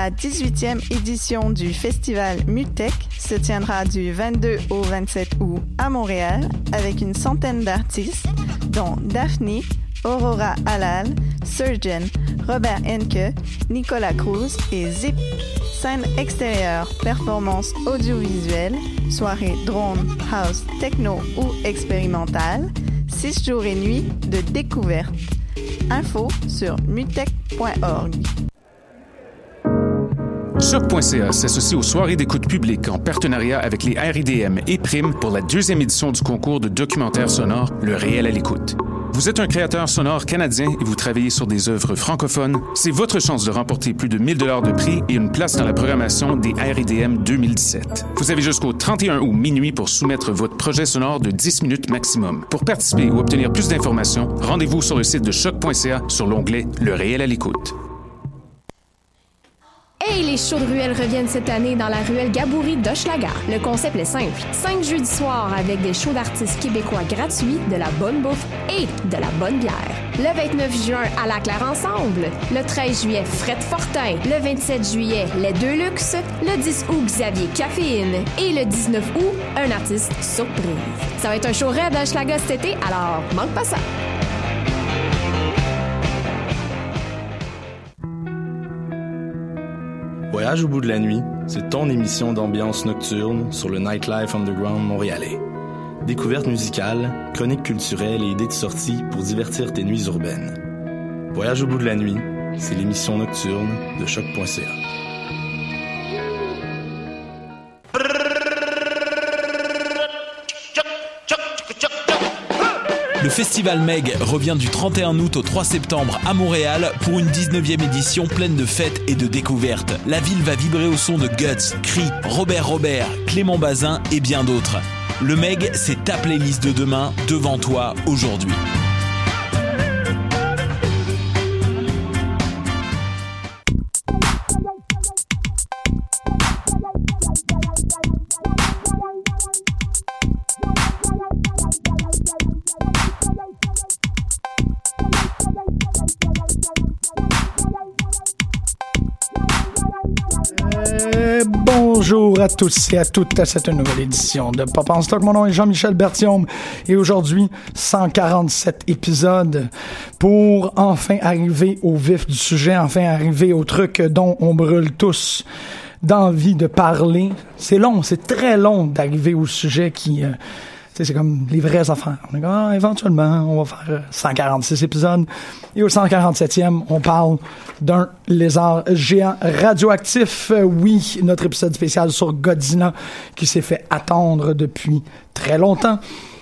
La 18e édition du festival Mutech se tiendra du 22 au 27 août à Montréal avec une centaine d'artistes, dont Daphne, Aurora Halal, Surgeon, Robert Henke, Nicolas Cruz et Zip. Scène extérieure, performances audiovisuelles, soirées drone, house, techno ou expérimentale, 6 jours et nuits de découverte. Info sur mutech.org. Choc.ca s'associe aux soirées d'écoute publique en partenariat avec les RIDM et Prime pour la 2e édition du concours de documentaire sonore Le Réel à l'écoute. Vous êtes un créateur sonore canadien et vous travaillez sur des œuvres francophones? C'est votre chance de remporter plus de 1 000 $ de prix et une place dans la programmation des RIDM 2017. Vous avez jusqu'au 31 août minuit pour soumettre votre projet sonore de 10 minutes maximum. Pour participer ou obtenir plus d'informations, rendez-vous sur le site de choc.ca sur l'onglet Le Réel à l'écoute. Hey, les shows de ruelle reviennent cette année dans la ruelle Gaboury d'Hochelaga. Le concept est simple. 5 jeudis soirs avec des shows d'artistes québécois gratuits, de la bonne bouffe et de la bonne bière. Le 29 juin, à la Claire Ensemble. Le 13 juillet, Fred Fortin. Le 27 juillet, Les Deux Luxe. Le 10 août, Xavier Caféine. Et le 19 août, un artiste surprise. Ça va être un show raide à Hochelaga cet été, alors manque pas ça. Voyage au bout de la nuit, c'est ton émission d'ambiance nocturne sur le Nightlife Underground montréalais. Découvertes musicales, chroniques culturelles et idées de sortie pour divertir tes nuits urbaines. Voyage au bout de la nuit, c'est l'émission nocturne de choc.ca. Le Festival Meg revient du 31 août au 3 septembre à Montréal pour une 19e édition pleine de fêtes et de découvertes. La ville va vibrer au son de Guts, Cri, Robert, Clément Bazin et bien d'autres. Le Meg, c'est ta playlist de demain devant toi aujourd'hui. Bonjour à tous et à toutes à cette nouvelle édition de Pop en Stock. Mon nom est Jean-Michel Berthiaume et aujourd'hui, 147 épisodes pour enfin arriver au vif du sujet, enfin arriver au truc dont on brûle tous d'envie de parler. C'est long, c'est très long d'arriver au sujet qui... c'est comme les vraies affaires. On est comme, éventuellement, on va faire 146 épisodes. Et au 147e, on parle d'un lézard géant radioactif. Oui, notre épisode spécial sur Godzilla qui s'est fait attendre depuis très longtemps.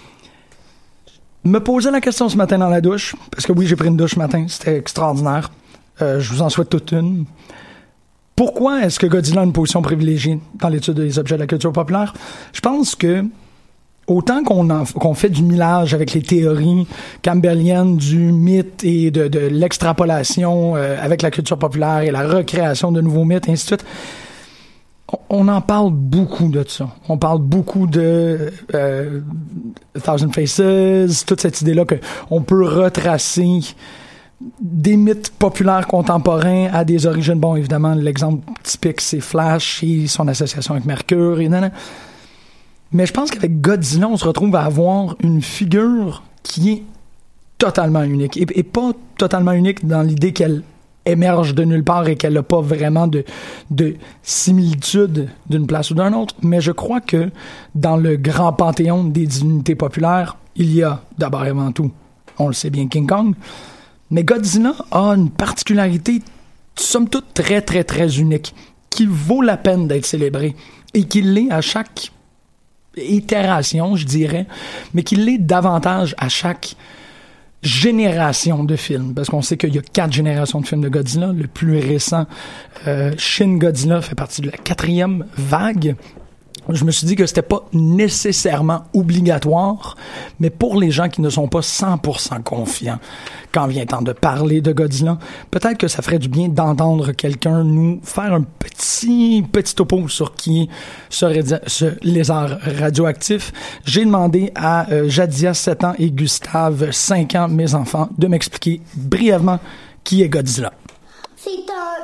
Me poser la question ce matin dans la douche, parce que oui, j'ai pris une douche ce matin, c'était extraordinaire. Je vous en souhaite toute une. Pourquoi est-ce que Godzilla a une position privilégiée dans l'étude des objets de la culture populaire? Je pense que autant qu'on fait du millage avec les théories campbelliennes du mythe et de l'extrapolation avec la culture populaire et la recréation de nouveaux mythes, et ainsi de suite, on en parle beaucoup de ça. On parle beaucoup de Thousand Faces, toute cette idée-là qu'on peut retracer des mythes populaires contemporains à des origines. Bon, évidemment, l'exemple typique, c'est Flash et son association avec Mercure et nanana. Mais je pense qu'avec Godzilla, on se retrouve à avoir une figure qui est totalement unique. Et pas totalement unique dans l'idée qu'elle émerge de nulle part et qu'elle n'a pas vraiment de similitude d'une place ou d'une autre. Mais je crois que dans le grand panthéon des divinités populaires, il y a d'abord et avant tout, on le sait bien, King Kong. Mais Godzilla a une particularité, somme toute, très, très, très unique, qui vaut la peine d'être célébrée et qui l'est à chaque itération, je dirais, mais qu'il l'est davantage à chaque génération de films, parce qu'on sait qu'il y a 4 générations de films de Godzilla. Le plus récent, Shin Godzilla, fait partie de la 4e vague. Je me suis dit que c'était pas nécessairement obligatoire, mais pour les gens qui ne sont pas 100% confiants quand vient temps de parler de Godzilla, peut-être que ça ferait du bien d'entendre quelqu'un nous faire un petit topo sur qui serait ce lézard radioactif. J'ai demandé à Jadia, 7 ans, et Gustave, 5 ans, mes enfants, de m'expliquer brièvement qui est Godzilla. C'est un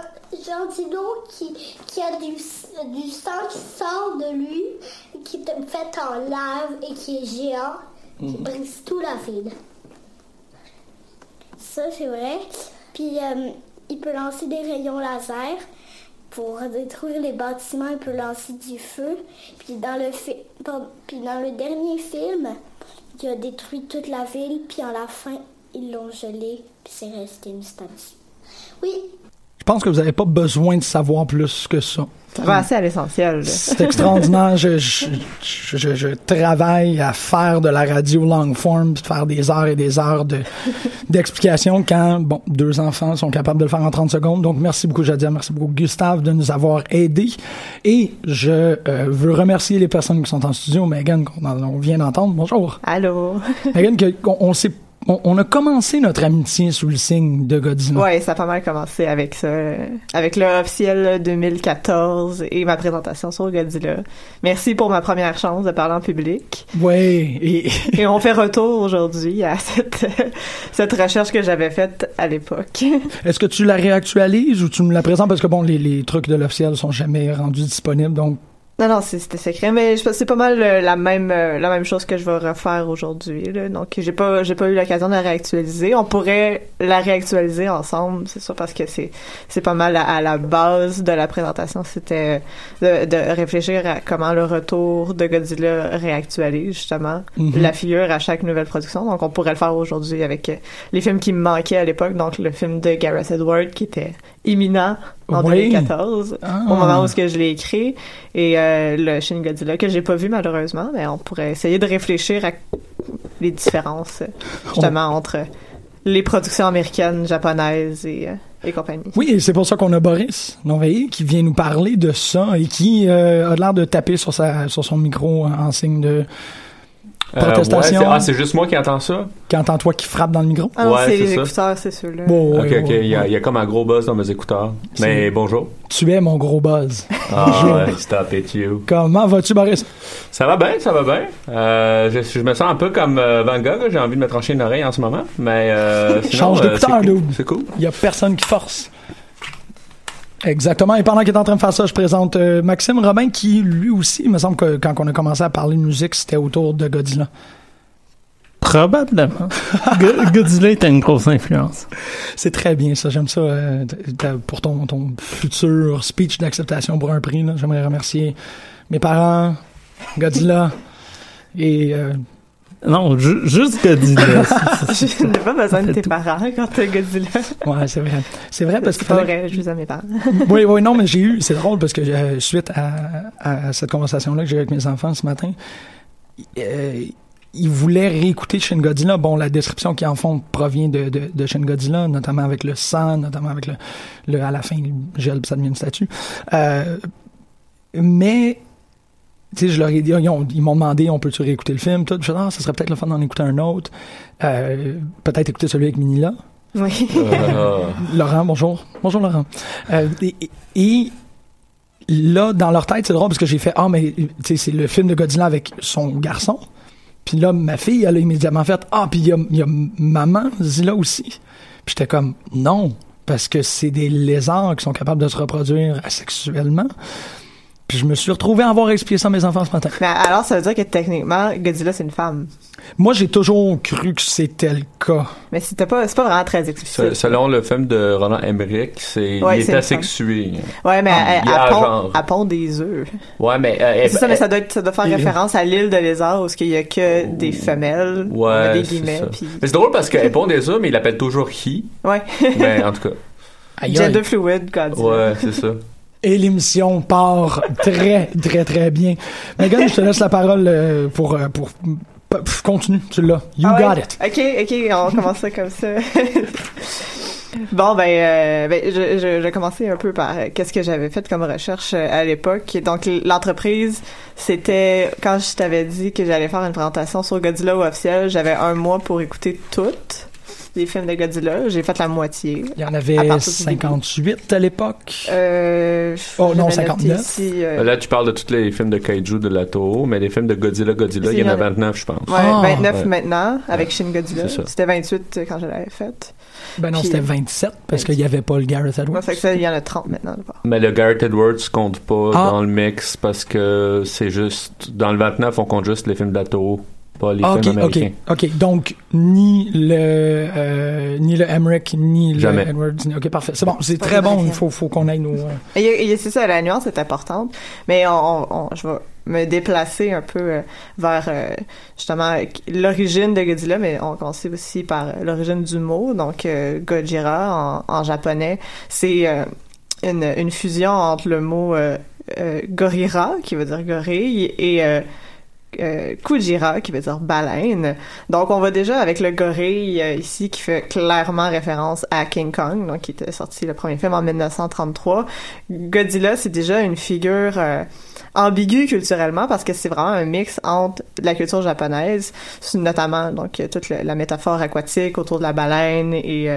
un dino qui a du sang qui sort de lui, qui est fait en lave et qui est géant, qui brise tout la ville. Ça, c'est vrai. Puis, il peut lancer des rayons laser pour détruire les bâtiments. Il peut lancer du feu. Puis, dans le dernier film, il a détruit toute la ville. Puis, à la fin, ils l'ont gelé. Puis, c'est resté une statue. Oui. Je pense que vous n'avez pas besoin de savoir plus que ça. Ça va assez à l'essentiel. C'est extraordinaire. Je travaille à faire de la radio long form, puis de faire des heures et des heures d'explications quand, 2 enfants sont capables de le faire en 30 secondes. Donc, merci beaucoup, Jadia. Merci beaucoup, Gustave, de nous avoir aidés. Et je veux remercier les personnes qui sont en studio. Megan, qu'on vient d'entendre. Bonjour. Allô. Megan, on a commencé notre amitié sous le signe de Godzilla. Ouais, ça a pas mal commencé avec ça. Avec le officiel 2014 et ma présentation sur Godzilla. Merci pour ma première chance de parler en public. Ouais. Et on fait retour aujourd'hui à cette recherche que j'avais faite à l'époque. Est-ce que tu la réactualises ou tu me la présentes? Parce que les trucs de l'officiel sont jamais rendus disponibles, donc... Non, c'était secret, mais je pense que c'est pas mal la même chose que je vais refaire aujourd'hui, là. Donc, j'ai pas eu l'occasion de la réactualiser. On pourrait la réactualiser ensemble, c'est sûr, parce que c'est pas mal à la base de la présentation. C'était de réfléchir à comment le retour de Godzilla réactualise, justement, la figure à chaque nouvelle production. Donc, on pourrait le faire aujourd'hui avec les films qui me manquaient à l'époque. Donc, le film de Gareth Edwards, qui était imminent en 2014, au moment où je l'ai écrit, et le Shin Godzilla, que j'ai pas vu malheureusement, mais on pourrait essayer de réfléchir à les différences, justement, entre les productions américaines, japonaises et compagnie. Oui, et c'est pour ça qu'on a Boris Norveillé qui vient nous parler de ça et qui a l'air de taper sur son micro en signe de protestation. C'est juste moi qui entends ça? Qui entend toi qui frappe dans le micro? Ah non, c'est les écouteurs, c'est ceux-là. Bon, ok. Il y a comme un gros buzz dans mes écouteurs. Mais bonjour. Tu es mon gros buzz. Stop it, you. Comment vas-tu, Boris? Ça va bien. Je me sens un peu comme Van Gogh, là. J'ai envie de me trancher une oreille en ce moment. Mais change d'écouteur, dude. C'est cool. Il y a personne qui force. Exactement. Et pendant qu'il est en train de faire ça, je présente Maxime Robin qui, lui aussi, il me semble que quand on a commencé à parler de musique, c'était autour de Godzilla. Probablement. Godzilla était une grosse influence. C'est très bien ça. J'aime ça pour ton futur speech d'acceptation pour un prix. Là. J'aimerais remercier mes parents, Godzilla et... Non, juste Godzilla. Je n'ai pas besoin de tes parents quand t'as Godzilla. Ouais, c'est vrai. C'est vrai parce que... C'est pas vrai, je les aime mes parents. Oui, non, mais c'est drôle parce que suite à cette conversation-là que j'ai eu avec mes enfants ce matin, ils voulaient réécouter Shin Godzilla. Bon, la description qu'ils en font provient de Shin Godzilla, notamment avec le sang, notamment avec le à la fin, le gel, ça devient une statue. Mais... Tu sais, je leur ai dit, ils m'ont demandé, on peut-tu réécouter le film, tout. Je dis, ça serait peut-être le fun d'en écouter un autre. Peut-être écouter celui avec Minilla. Oui. Laurent, bonjour. Bonjour, Laurent. Et là, dans leur tête, c'est drôle parce que j'ai fait, mais, tu sais, c'est le film de Godzilla avec son garçon. Puis là, ma fille, elle a immédiatement fait, puis il y a maman Zilla aussi. Puis j'étais comme, non, parce que c'est des lézards qui sont capables de se reproduire asexuellement. Puis je me suis retrouvé à avoir expliqué ça à mes enfants ce matin. Mais alors, ça veut dire que techniquement, Godzilla, c'est une femme. Moi, j'ai toujours cru que c'était le cas. Mais c'est pas vraiment très explicite. Selon le film de Roland Emmerich, il est asexué. Ouais, mais elle pond des œufs. Ouais, mais... c'est ça, mais ça doit faire référence à l'île de lézard où il y a que des femelles. Ouais, des guillemets. Puis... Mais c'est drôle parce qu'elle pond des œufs, mais il l'appelle toujours he. Ouais. Mais en tout cas... Gender fluid, Godzilla. Ouais, c'est ça. Et l'émission part très, très, très bien. Megan, je te laisse la parole pour continue, tu l'as. You got it. OK, on commence ça comme ça. Bon, je vais commencer un peu par qu'est-ce que j'avais fait comme recherche à l'époque. Donc, l'entreprise, c'était quand je t'avais dit que j'allais faire une présentation sur Godzilla au officiel, j'avais 1 mois pour écouter toutes. des films de Godzilla. J'ai fait la moitié. Il y en avait 58 à l'époque. Oh non, 59. Ici, Là, tu parles de tous les films de Kaiju de la Toho, mais les films de Godzilla, il y en a 29, je pense. Ouais, 29 maintenant, avec Shin Godzilla. C'était 28 quand je l'avais fait. Ben non, c'était 27 parce qu'il n'y avait pas le Gareth Edwards. Ça fait que ça, il y en a 30 maintenant. Mais le Gareth Edwards compte pas dans le mix parce que c'est juste... Dans le 29, on compte juste les films de la Toho, pas les films américains. OK. Donc, ni le Emmerich, ni le Edwards. OK, parfait. C'est bon, c'est très bon. Il faut qu'on aille nous... C'est ça, la nuance est importante. Mais je vais me déplacer un peu vers justement l'origine de Godzilla, mais on commence aussi par l'origine du mot. Donc, Gojira, en japonais, c'est une fusion entre le mot gorira, qui veut dire gorille, et Kujira, qui veut dire baleine. Donc, on va déjà avec le gorille ici, qui fait clairement référence à King Kong, donc qui était sorti le premier film en 1933. Godzilla, c'est déjà une figure ambiguë culturellement, parce que c'est vraiment un mix entre la culture japonaise, notamment donc toute la métaphore aquatique autour de la baleine et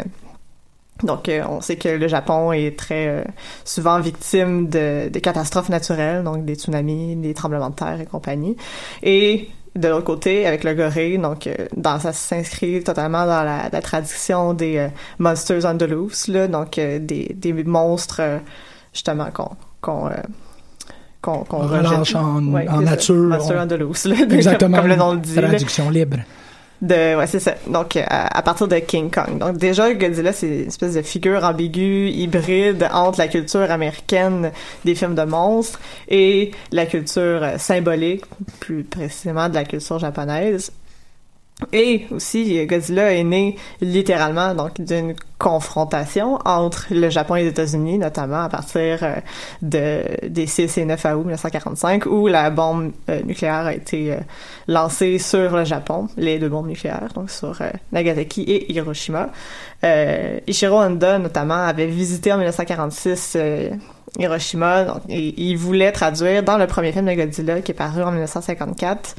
donc, on sait que le Japon est très souvent victime de catastrophes naturelles, donc des tsunamis, des tremblements de terre et compagnie. Et de l'autre côté, avec le gorille, donc ça s'inscrit totalement dans la tradition des monsters on the loose, là, donc des monstres justement qu'on relâche en nature. Monsters on the loose, là, exactement. Comme le nom le dit. Traduction libre. C'est ça. Donc, à partir de King Kong. Donc, déjà, Godzilla, c'est une espèce de figure ambiguë, hybride entre la culture américaine des films de monstres et la culture symbolique, plus précisément de la culture japonaise. Et aussi, Godzilla est né littéralement donc d'une confrontation entre le Japon et les États-Unis, notamment à partir des 6 et 9 août 1945, où la bombe nucléaire a été lancée sur le Japon, les deux bombes nucléaires, donc sur Nagasaki et Hiroshima. Ichiro Honda, notamment, avait visité en 1946 Hiroshima, donc, et il voulait traduire dans le premier film de Godzilla qui est paru en 1954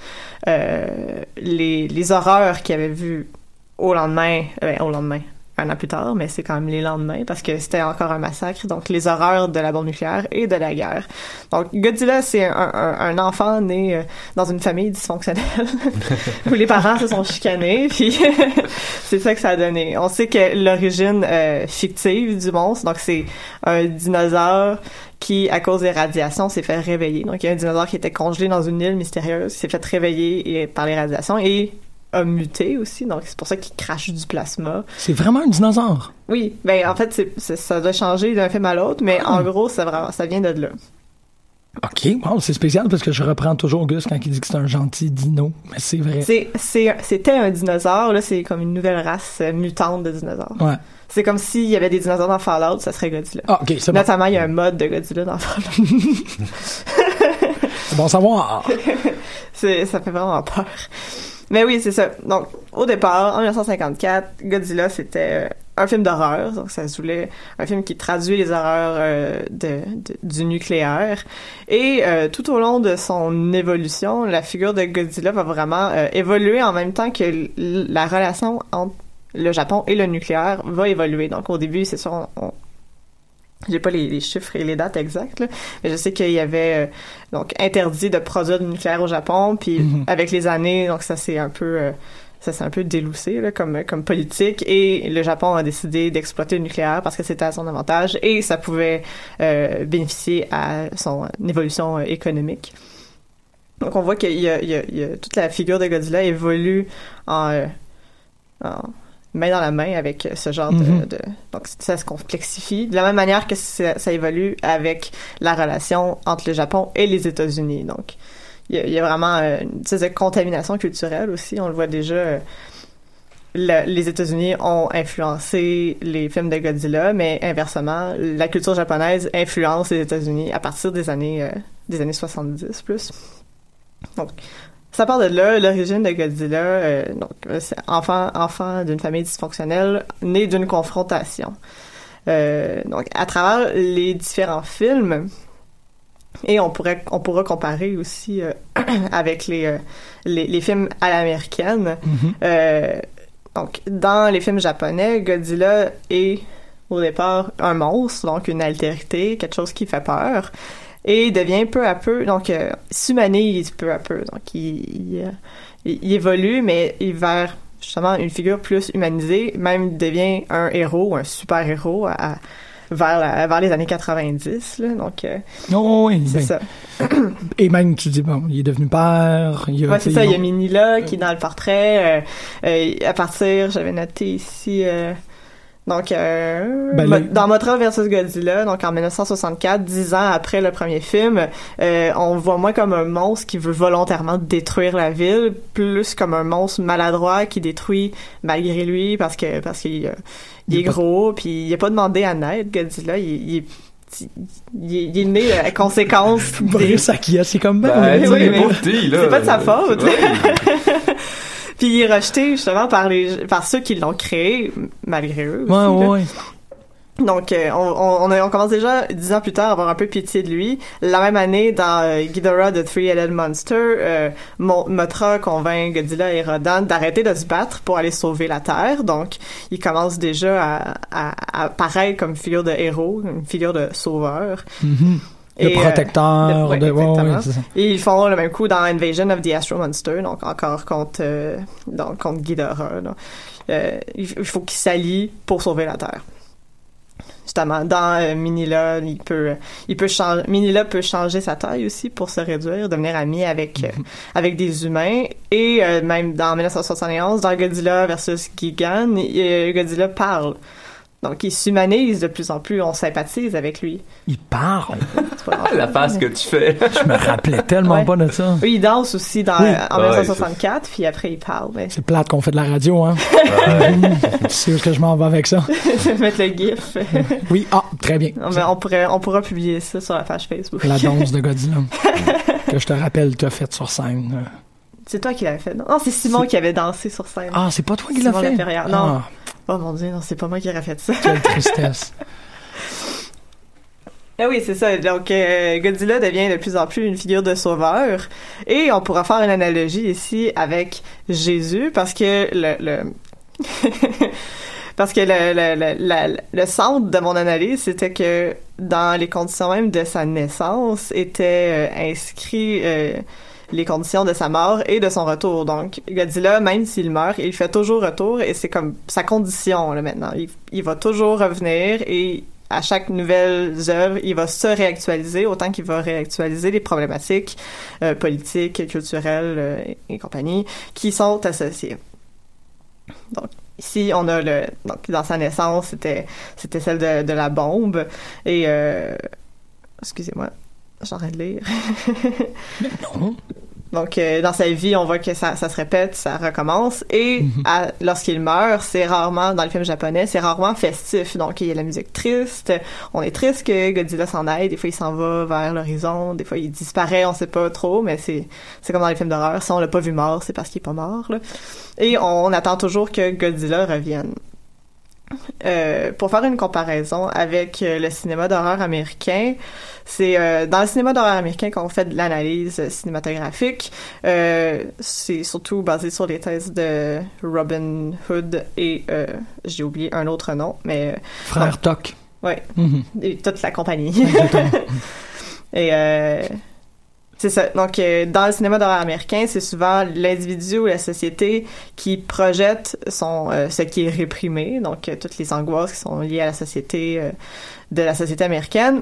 les horreurs qu'il avait vues au lendemain, un an plus tard, mais c'est quand même les lendemains parce que c'était encore un massacre, donc les horreurs de la bombe nucléaire et de la guerre. Donc Godzilla, c'est un enfant né dans une famille dysfonctionnelle où les parents se sont chicanés, puis c'est ça que ça a donné. On sait que l'origine fictive du monstre, donc c'est un dinosaure qui, à cause des radiations, s'est fait réveiller. Donc il y a un dinosaure qui était congelé dans une île mystérieuse, s'est fait réveiller par les radiations et a muté aussi, donc c'est pour ça qu'il crache du plasma. C'est vraiment un dinosaure? Oui, ben en fait, ça doit changer d'un film à l'autre, mais en gros, ça vient de là. OK, wow, c'est spécial parce que je reprends toujours Gus quand il dit que c'est un gentil dino, mais c'est vrai. C'était un dinosaure, là, c'est comme une nouvelle race mutante de dinosaures. Ouais. C'est comme s'il y avait des dinosaures dans Fallout, ça serait Godzilla. Ah, OK, c'est bon. Notamment, il y a un mode de Godzilla dans Fallout. C'est bon à savoir. Ça fait vraiment peur. Mais oui, c'est ça. Donc, au départ, en 1954, Godzilla, c'était un film d'horreur. Donc, ça se voulait un film qui traduit les horreurs du nucléaire. Et tout au long de son évolution, la figure de Godzilla va vraiment évoluer en même temps que la relation entre le Japon et le nucléaire va évoluer. Donc, au début, c'est sûr, j'ai pas les chiffres et les dates exactes, là, mais je sais qu'il y avait donc interdit de produire du nucléaire au Japon, puis avec les années, donc ça s'est un peu déloussé là, comme politique, et le Japon a décidé d'exploiter le nucléaire parce que c'était à son avantage et ça pouvait bénéficier à son évolution économique. Donc on voit qu'il y a toute la figure de Godzilla évolue en main dans la main avec ce genre de donc ça se complexifie de la même manière que ça évolue avec la relation entre le Japon et les États-Unis. Donc il y a vraiment une espèce de contamination culturelle aussi, on le voit déjà. Les États-Unis ont influencé les films de Godzilla, mais inversement, la culture japonaise influence les États-Unis à partir des années 70 plus. Donc ça part de là, l'origine de Godzilla, c'est enfant d'une famille dysfonctionnelle, né d'une confrontation. Donc, à travers les différents films, et on pourra comparer aussi avec les films à l'américaine, Donc, dans les films japonais, Godzilla est, au départ, un monstre, donc une altérité, quelque chose qui fait peur, et devient peu à peu, donc, s'humanise peu à peu. Donc, il évolue, mais vers, justement, une figure plus humanisée, même devient un héros, un super-héros vers les années 90, là, donc oui, c'est ça. Et même, tu dis, bon, il est devenu père. C'est ça, il y a Minilla qui est dans le portrait. À partir, j'avais noté ici... dans Mothra vs Godzilla, donc en 1964, 10 ans après le premier film, on le voit moins comme un monstre qui veut volontairement détruire la ville, plus comme un monstre maladroit qui détruit malgré lui parce qu'il est gros, puis il a pas demandé à naître. Godzilla, il est né à conséquence. Boris Akia, c'est comme c'est pas de sa faute. Puis il est rejeté justement par ceux qui l'ont créé, malgré eux aussi. Ouais. Donc, on commence déjà 10 ans plus tard à avoir un peu pitié de lui. La même année, dans Ghidorah, the Three-Headed Monster, Mothra convainc Godzilla et Rodan d'arrêter de se battre pour aller sauver la Terre. Donc, il commence déjà à apparaître comme figure de héros, une figure de sauveur. Mm-hmm. Le protecteur. Exactement. C'est ça. Et ils font le même coup dans Invasion of the Astro Monster, donc encore contre Ghidorah. Il faut qu'ils s'allient pour sauver la Terre. Justement, dans Minilla, Minilla peut changer sa taille aussi pour se réduire, devenir ami avec des humains. Et même dans 1971, dans Godzilla versus Gigan, Godzilla parle. Donc, il s'humanise de plus en plus, on sympathise avec lui. Il parle? La face que tu fais. Je me rappelais tellement pas de ça. Oui, il danse aussi en 1964, puis après, il parle. Mais... C'est plate qu'on fait de la radio, hein? Tu sais où que je m'en vais avec ça? Mettre le gif. Oui, très bien. Mais on pourra publier ça sur la page Facebook. La danse de Godzilla. Que je te rappelle, tu as fait sur scène. C'est toi qui l'avais fait, non? Non, c'est Simon qui avait dansé sur scène. Ah, c'est pas toi qui l'as fait? Non. Oh mon Dieu, non, c'est pas moi qui aurais fait ça. Quelle tristesse. Ah oui, c'est ça. Donc, Godzilla devient de plus en plus une figure de sauveur. Et on pourra faire une analogie ici avec Jésus, parce que le centre de mon analyse, c'était que dans les conditions même de sa naissance, était inscrit... les conditions de sa mort et de son retour. Donc, Godzilla, même s'il meurt, il fait toujours retour et c'est comme sa condition, là, maintenant. Il va toujours revenir et à chaque nouvelle œuvre, il va se réactualiser autant qu'il va réactualiser les problématiques politiques, culturelles et compagnie qui sont associées. Donc, ici, on a donc, dans sa naissance, c'était celle de la bombe et excusez-moi. J'arrête de lire. Non. Donc, dans sa vie, on voit que ça se répète, ça recommence. Et lorsqu'il meurt, c'est rarement, dans les films japonais, c'est rarement festif. Donc, il y a la musique triste. On est triste que Godzilla s'en aille. Des fois, il s'en va vers l'horizon. Des fois, il disparaît, on sait pas trop. Mais c'est comme dans les films d'horreur. Si on l'a pas vu mort, c'est parce qu'il est pas mort, là. Et on attend toujours que Godzilla revienne. Pour faire une comparaison avec le cinéma d'horreur américain, c'est dans le cinéma d'horreur américain qu'on fait de l'analyse cinématographique. C'est surtout basé sur les thèses de Robin Hood et j'ai oublié un autre nom, mais Frère Toc. Oui, et toute la compagnie. Et c'est ça. Donc, dans le cinéma d'horreur américain, c'est souvent l'individu ou la société qui projette ce qui est réprimé, donc toutes les angoisses qui sont liées à la société, de la société américaine,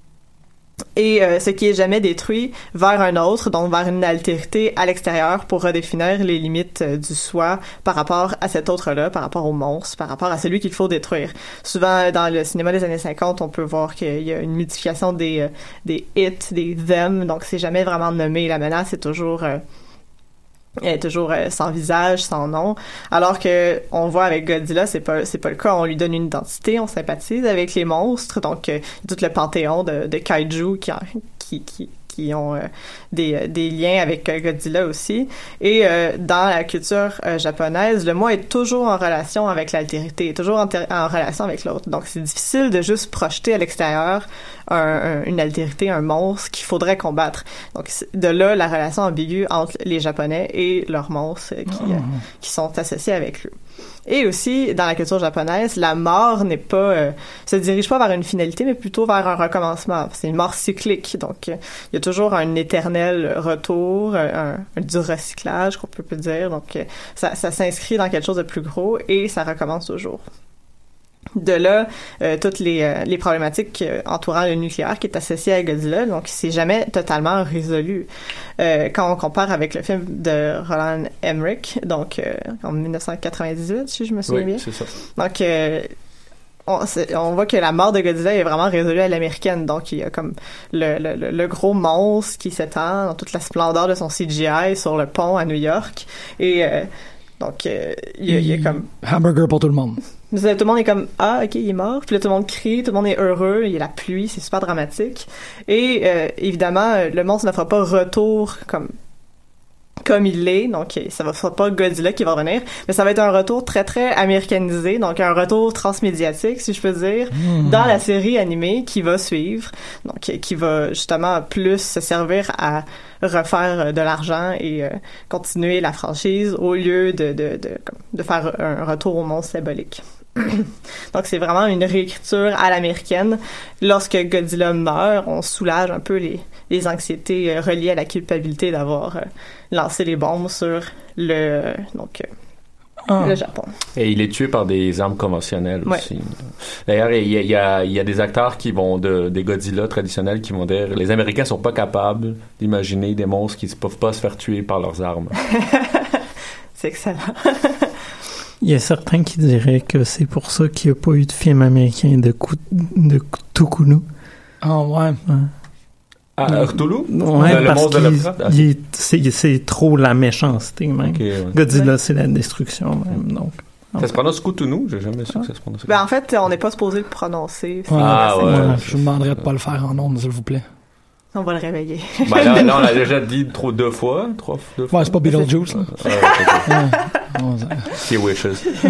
et ce qui est jamais détruit vers un autre, donc vers une altérité à l'extérieur pour redéfinir les limites du soi par rapport à cet autre-là, par rapport au monstre, par rapport à celui qu'il faut détruire. Souvent, dans le cinéma des années 50, on peut voir qu'il y a une modification des it, des them, donc c'est jamais vraiment nommé. La menace est toujours... elle est toujours sans visage, sans nom, alors que on voit avec Godzilla, c'est pas le cas. On lui donne une identité, on sympathise avec les monstres, donc tout le panthéon de kaiju qui ont des liens avec Godzilla aussi. Et dans la culture japonaise, le moi est toujours en relation avec l'altérité, est toujours en relation avec l'autre. Donc c'est difficile de juste projeter à l'extérieur une altérité, un monstre qu'il faudrait combattre. Donc de là la relation ambiguë entre les Japonais et leurs monstres qui sont associés avec eux. Et aussi, dans la culture japonaise, la mort n'est pas, se dirige pas vers une finalité, mais plutôt vers un recommencement. C'est une mort cyclique. Donc, il y a toujours un éternel retour, du recyclage, qu'on peut dire. Donc, ça s'inscrit dans quelque chose de plus gros et ça recommence toujours. De là, toutes les problématiques entourant le nucléaire qui est associé à Godzilla, donc c'est jamais totalement résolu. Quand on compare avec le film de Roland Emmerich, donc en 1998, si je me souviens bien. Oui, c'est ça. Donc, on voit que la mort de Godzilla est vraiment résolue à l'américaine. Donc, il y a comme le gros monstre qui s'étend dans toute la splendeur de son CGI sur le pont à New York. Et donc, il y a comme... Hamburger pour tout le monde. Tout le monde est comme « Ah, OK, il est mort ». Puis là, tout le monde crie, tout le monde est heureux. Il y a la pluie, c'est super dramatique. Et évidemment, le monstre ne fera pas retour comme il l'est, donc ça sera pas Godzilla qui va revenir, mais ça va être un retour très très américanisé, donc un retour transmédiatique, si je peux dire, dans la série animée qui va suivre, donc qui va justement plus se servir à refaire de l'argent et continuer la franchise au lieu de faire un retour au monstre symbolique. Donc c'est vraiment une réécriture à l'américaine. Lorsque Godzilla meurt, on soulage un peu les anxiétés reliées à la culpabilité d'avoir lancé les bombes sur le Japon. Et il est tué par des armes conventionnelles aussi. D'ailleurs, il y a des acteurs qui vont des Godzilla traditionnels qui vont dire les Américains sont pas capables d'imaginer des monstres qui ne peuvent pas se faire tuer par leurs armes. C'est excellent. Il y a certains qui diraient que c'est pour ça qu'il n'y a pas eu de film américain de Cthulhu. Ah ouais. Ah, Cthulhu? Ouais, le monstre de Lovecraft? C'est trop la méchanceté, même. Okay, ouais. Godzilla, c'est la destruction, même. Donc, ça se prononce Cthulhu? J'ai jamais su que ça se prononçait. Ben, en fait, on n'est pas supposé le prononcer. Je vous demanderais de pas le faire en ondes, s'il vous plaît. On va le réveiller. Ben là, on l'a déjà dit deux fois. Ouais, c'est pas Beetlejuice, là. He wishes.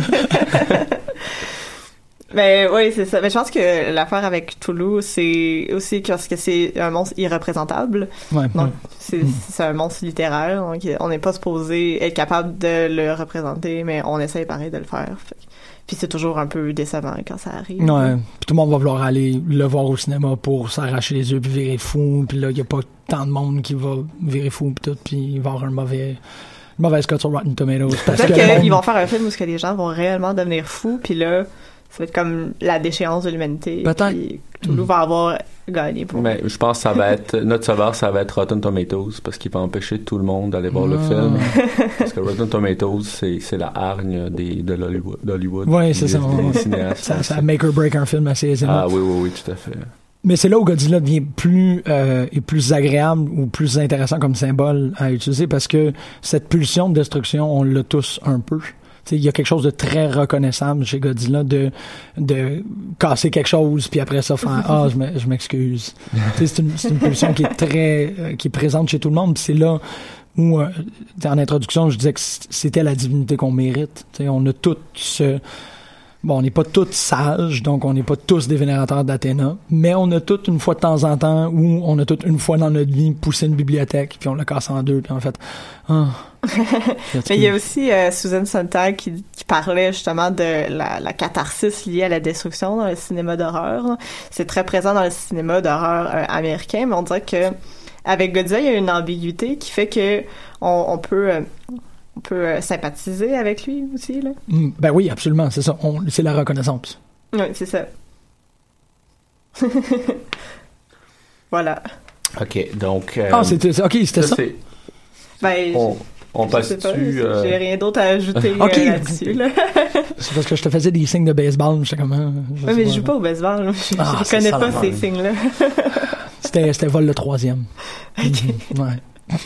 Mais oui, c'est ça. Mais je pense que l'affaire avec Cthulhu, c'est aussi parce que c'est un monstre irreprésentable. Ouais. Donc, c'est un monstre littéraire. Donc, on n'est pas supposé être capable de le représenter, mais on essaie pareil de le faire. Puis c'est toujours un peu décevant quand ça arrive. Ouais. Puis tout le monde va vouloir aller le voir au cinéma pour s'arracher les yeux puis virer fou. Puis là, il n'y a pas tant de monde qui va virer fou puis tout. Puis il va y avoir une mauvaise cote sur Rotten Tomatoes. Peut-être qu'ils vont faire un film où les gens vont réellement devenir fous. Puis là, ça va être comme la déchéance de l'humanité. Peut-être. Puis Toulouse va avoir gagné pour Mais je pense que ça va être notre sauveur, ça va être Rotten Tomatoes parce qu'il va empêcher tout le monde d'aller voir le film. Parce que Rotten Tomatoes, c'est la hargne d'Hollywood. Oui, c'est ça. Ça make or break un film assez aisément. Ah oui, tout à fait. Mais c'est là où Godzilla devient plus agréable ou plus intéressant comme symbole à utiliser parce que cette pulsion de destruction, on l'a tous un peu. Il y a quelque chose de très reconnaissable chez Godzilla de casser quelque chose puis après ça faire je m'excuse. C'est une pulsion qui est présente chez tout le monde. Puis c'est là où en introduction je disais que c'était la divinité qu'on mérite. On a tout on n'est pas tous sages, donc on n'est pas tous des vénérateurs d'Athéna, mais on a tous une fois de temps en temps, ou on a tous une fois dans notre vie poussé une bibliothèque, puis on l'a cassé en deux, puis en fait... Mais il y a aussi Susan Sontag qui parlait justement de la catharsis liée à la destruction dans le cinéma d'horreur. C'est très présent dans le cinéma d'horreur américain, mais on dirait que avec Godzilla, il y a une ambiguïté qui fait que on peut sympathiser avec lui aussi, là. Ben oui, absolument, c'est ça. C'est la reconnaissance. Oui, c'est ça. Voilà. OK, donc... c'était ça. Ben, on passe-tu... J'ai rien d'autre à ajouter là-dessus, là. C'est parce que je te faisais des signes de baseball, j'étais comme... Oui, mais je joue pas au baseball, je connais pas ces signes-là. C'était vol le 3e. OK. Ouais.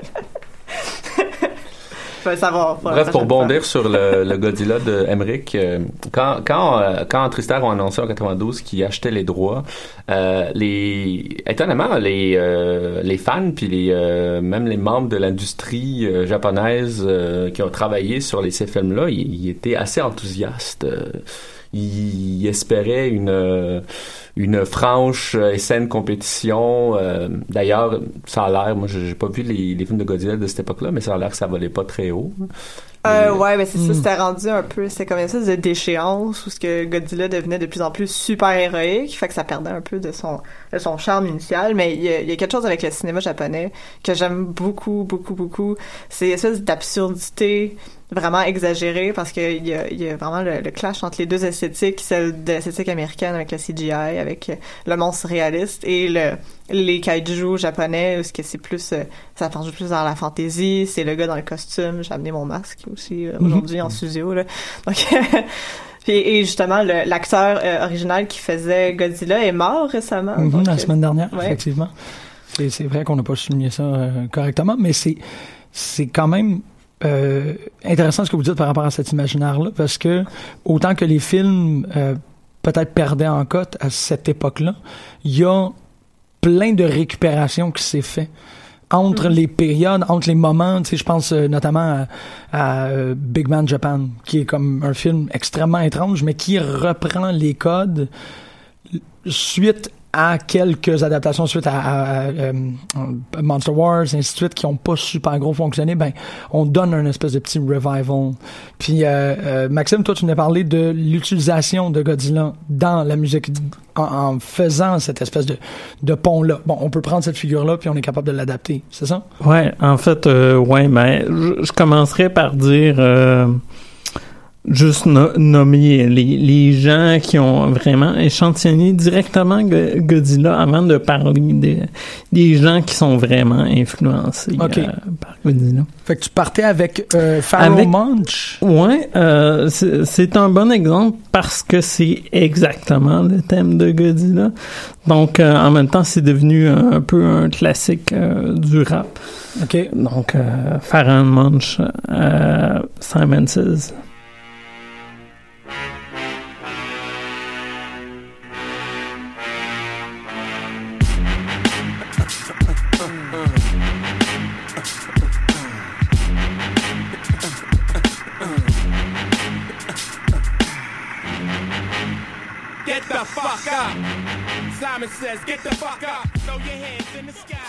Bref, pour bondir sur le Godzilla de Emmerich, quand Trister a annoncé en 92 qu'il achetait les droits, étonnamment, les fans puis même les membres de l'industrie japonaise qui ont travaillé sur ces films-là, ils étaient assez enthousiastes. Ils espéraient une franche et saine compétition. D'ailleurs, ça a l'air, moi j'ai pas vu les films de Godzilla de cette époque-là, mais ça a l'air que ça volait pas très haut. Ouais, mais c'est ça, c'était rendu un peu, c'est comme une espèce de déchéance où ce que Godzilla devenait de plus en plus super héroïque, fait que ça perdait un peu de son charme initial, mais il y a quelque chose avec le cinéma japonais que j'aime beaucoup, beaucoup, beaucoup. C'est une espèce d'absurdité vraiment exagérée parce que il y a vraiment le clash entre les deux esthétiques, celle de l'esthétique américaine avec le CGI, avec le monstre réaliste, et les kaiju japonais où c'est plus ça penche plus dans la fantaisie, c'est le gars dans le costume, j'ai amené mon masque aussi aujourd'hui en studio là. Donc et justement l'acteur original qui faisait Godzilla est mort récemment. Donc, la semaine dernière, ouais. Effectivement. C'est vrai qu'on n'a pas souligné ça correctement, mais c'est quand même intéressant ce que vous dites par rapport à cet imaginaire-là, parce que autant que les films peut-être perdaient en cote à cette époque-là, il y a plein de récupération qui s'est fait entre les périodes, entre les moments. Tu sais, je pense notamment à Big Man Japan, qui est comme un film extrêmement étrange, mais qui reprend les codes suite à quelques adaptations, suite à Monster Wars, ainsi de suite, qui ont pas super gros fonctionné. Ben, on donne un espèce de petit revival. Puis Maxime, toi, tu nous as parlé de l'utilisation de Godzilla dans la musique en faisant cette espèce de pont-là. Bon, on peut prendre cette figure-là puis on est capable de l'adapter, c'est ça? Ouais, en fait, je commencerai par dire juste nommer les gens qui ont vraiment échantillonné directement Godzilla avant de parler des gens qui sont vraiment influencés par Godzilla. Fait que tu partais avec Pharaoh Monch. Ouais, c'est un bon exemple parce que c'est exactement le thème de Godzilla. Donc, en même temps, c'est devenu un peu un classique du rap. OK. Donc, Pharaoh Monch, Simon Says. Get the fuck up. Simon Says, get the fuck up. Throw your hands in the sky.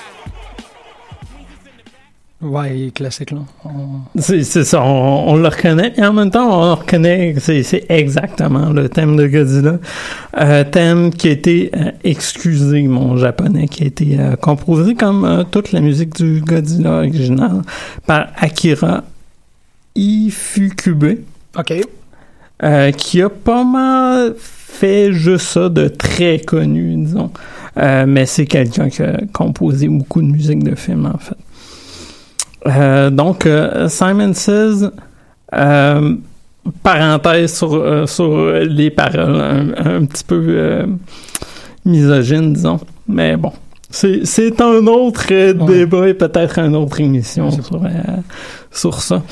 Ouais, il est classique, là. C'est ça, on le reconnaît, et en même temps, on reconnaît que c'est exactement le thème de Godzilla. Thème qui a été, excusez mon japonais, qui a été composé comme toute la musique du Godzilla original par Akira Ifukube. OK. Qui a pas mal fait juste ça de très connu, disons. Mais c'est quelqu'un qui a composé beaucoup de musique de film, en fait. Donc, Simon Says, parenthèse sur les paroles un petit peu misogynes, disons. Mais bon, c'est un autre débat et peut-être une autre émission sur ça.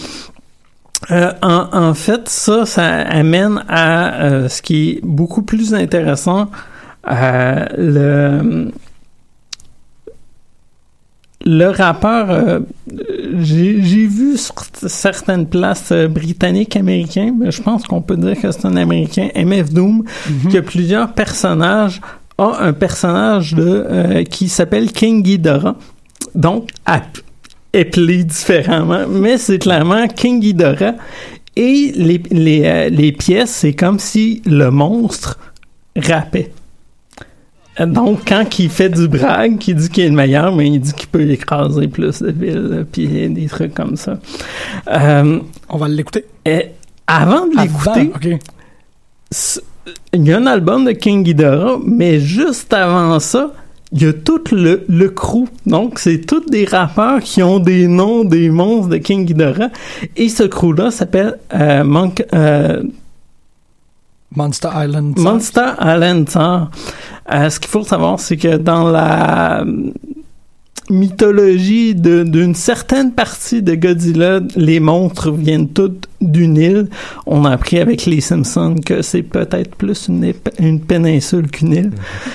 En fait, ça amène à ce qui est beaucoup plus intéressant, le rappeur, j'ai vu sur certaines places britanniques, américains, mais je pense qu'on peut dire que c'est un Américain, MF Doom, qui a plusieurs personnages, a un personnage qui s'appelle King Ghidorah, donc appelé différemment, mais c'est clairement King Ghidorah, et les pièces, c'est comme si le monstre rappait. Donc, quand il fait du brag, qu'il dit qu'il est le meilleur, mais il dit qu'il peut écraser plus de villes, puis des trucs comme ça. On va l'écouter. Et avant de l'écouter, il y a un album de King Ghidorah, mais juste avant ça, il y a tout le crew. Donc, c'est tous des rappeurs qui ont des noms des monstres de King Ghidorah. Et ce crew-là s'appelle Monster Island. Monster Island. Ce qu'il faut savoir, c'est que dans la mythologie d'une certaine partie de Godzilla, les monstres viennent toutes d'une île. On a appris avec les Simpsons que c'est peut-être plus une péninsule qu'une île.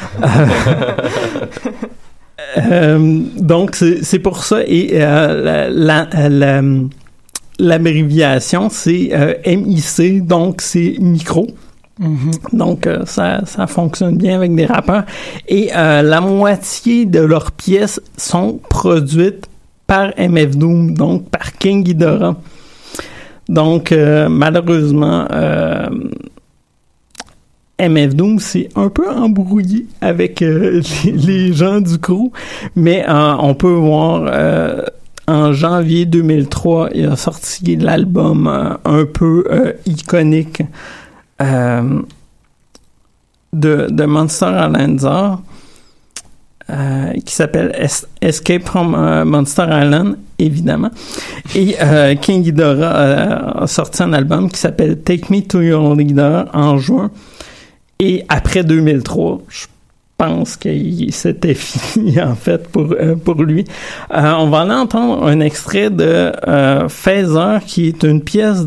Donc, c'est pour ça. Et l'abréviation, c'est MIC, donc c'est micro. Donc ça fonctionne bien avec des rappeurs et la moitié de leurs pièces sont produites par MF Doom, donc par King Ghidorah. Donc, malheureusement, MF Doom s'est un peu embrouillé avec les gens du crew, mais on peut voir en janvier 2003, il a sorti l'album un peu iconique de Monster Island qui s'appelle Escape from Monster Island, évidemment. Et King Ghidorah a sorti un album qui s'appelle Take Me to Your Leader en juin. Et après 2003, je pense que c'était fini, en fait, pour lui. On va aller entendre un extrait de Phaser, qui est une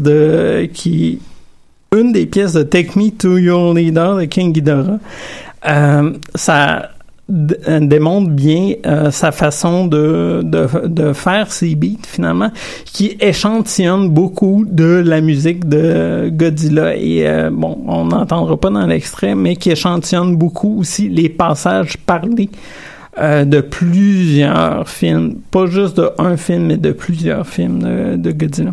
des pièces de Take Me to Your Leader de King Ghidorah. Ça démontre bien sa façon de faire ses beats, finalement, qui échantillonne beaucoup de la musique de Godzilla. Et bon, on n'entendra pas dans l'extrait, mais qui échantillonne beaucoup aussi les passages parlés de plusieurs films, pas juste de un film, mais de plusieurs films de Godzilla.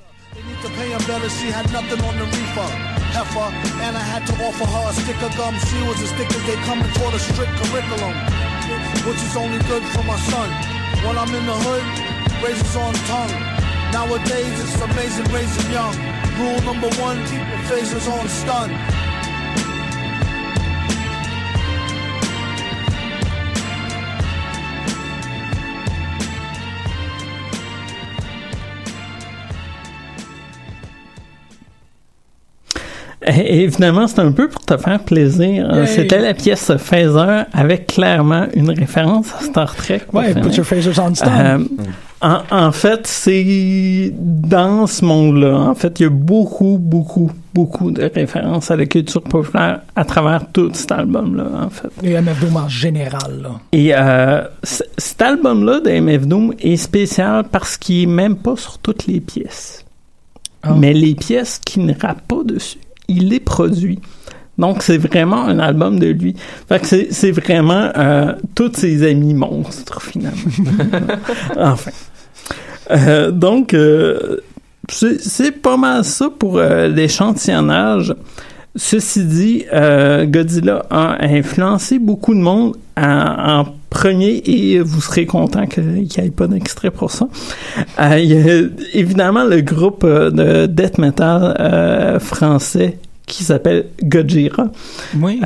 And I had to offer her a stick of gum. She was as thick as they come and taught a strict curriculum, which is only good for my son. When I'm in the hood, razors on tongue. Nowadays it's amazing raising young. Rule number 1, keep your phasers on stun. Et évidemment, c'est un peu pour te faire plaisir. Yeah, c'était la pièce Phaser avec clairement une référence à Star Trek. Ouais, Put Your Phasers on Stun. En fait, c'est dans ce monde-là. En fait, il y a beaucoup de références à la culture populaire à travers tout cet album-là, en fait. Et MF Doom en général, là. Et cet album-là de MF Doom est spécial parce qu'il est même pas sur toutes les pièces. Oh. Mais les pièces qui ne rappent pas dessus, il les produit. Donc, c'est vraiment un album de lui. Fait que c'est vraiment tous ses amis monstres, finalement. Enfin. Donc, c'est pas mal ça pour l'échantillonnage. Ceci dit, Godzilla a influencé beaucoup de monde en premier, et vous serez content qu'il n'y ait pas d'extrait pour ça. Il y a évidemment le groupe de death metal français qui s'appelle Gojira. Oui.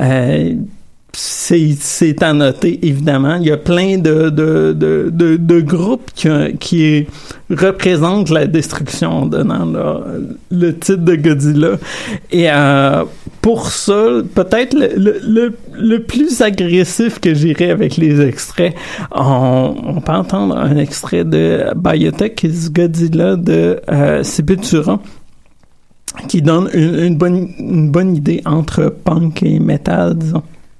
C'est à noter, évidemment. Il y a plein de groupes qui représentent la destruction donnant le titre de Godzilla. Et pour ça, peut-être le plus agressif que j'irai avec les extraits, on peut entendre un extrait de Biotech is Godzilla de Sepultura, qui donne une bonne idée entre punk et metal, disons.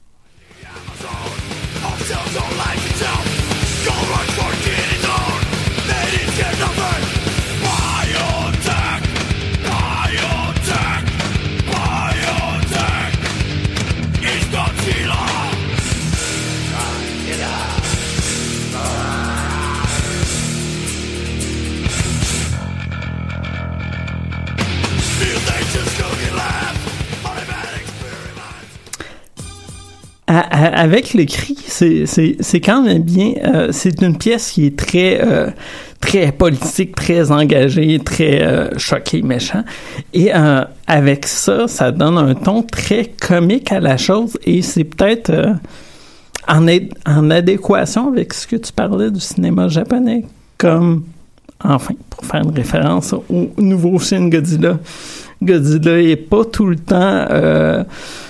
Avec le cri, c'est quand même bien. C'est une pièce qui est très politique, très engagée, très choquée, méchant. Et avec ça donne un ton très comique à la chose, et c'est peut-être en adéquation avec ce que tu parlais du cinéma japonais, comme, enfin, pour faire une référence au nouveau film Godzilla. Godzilla est pas tout le temps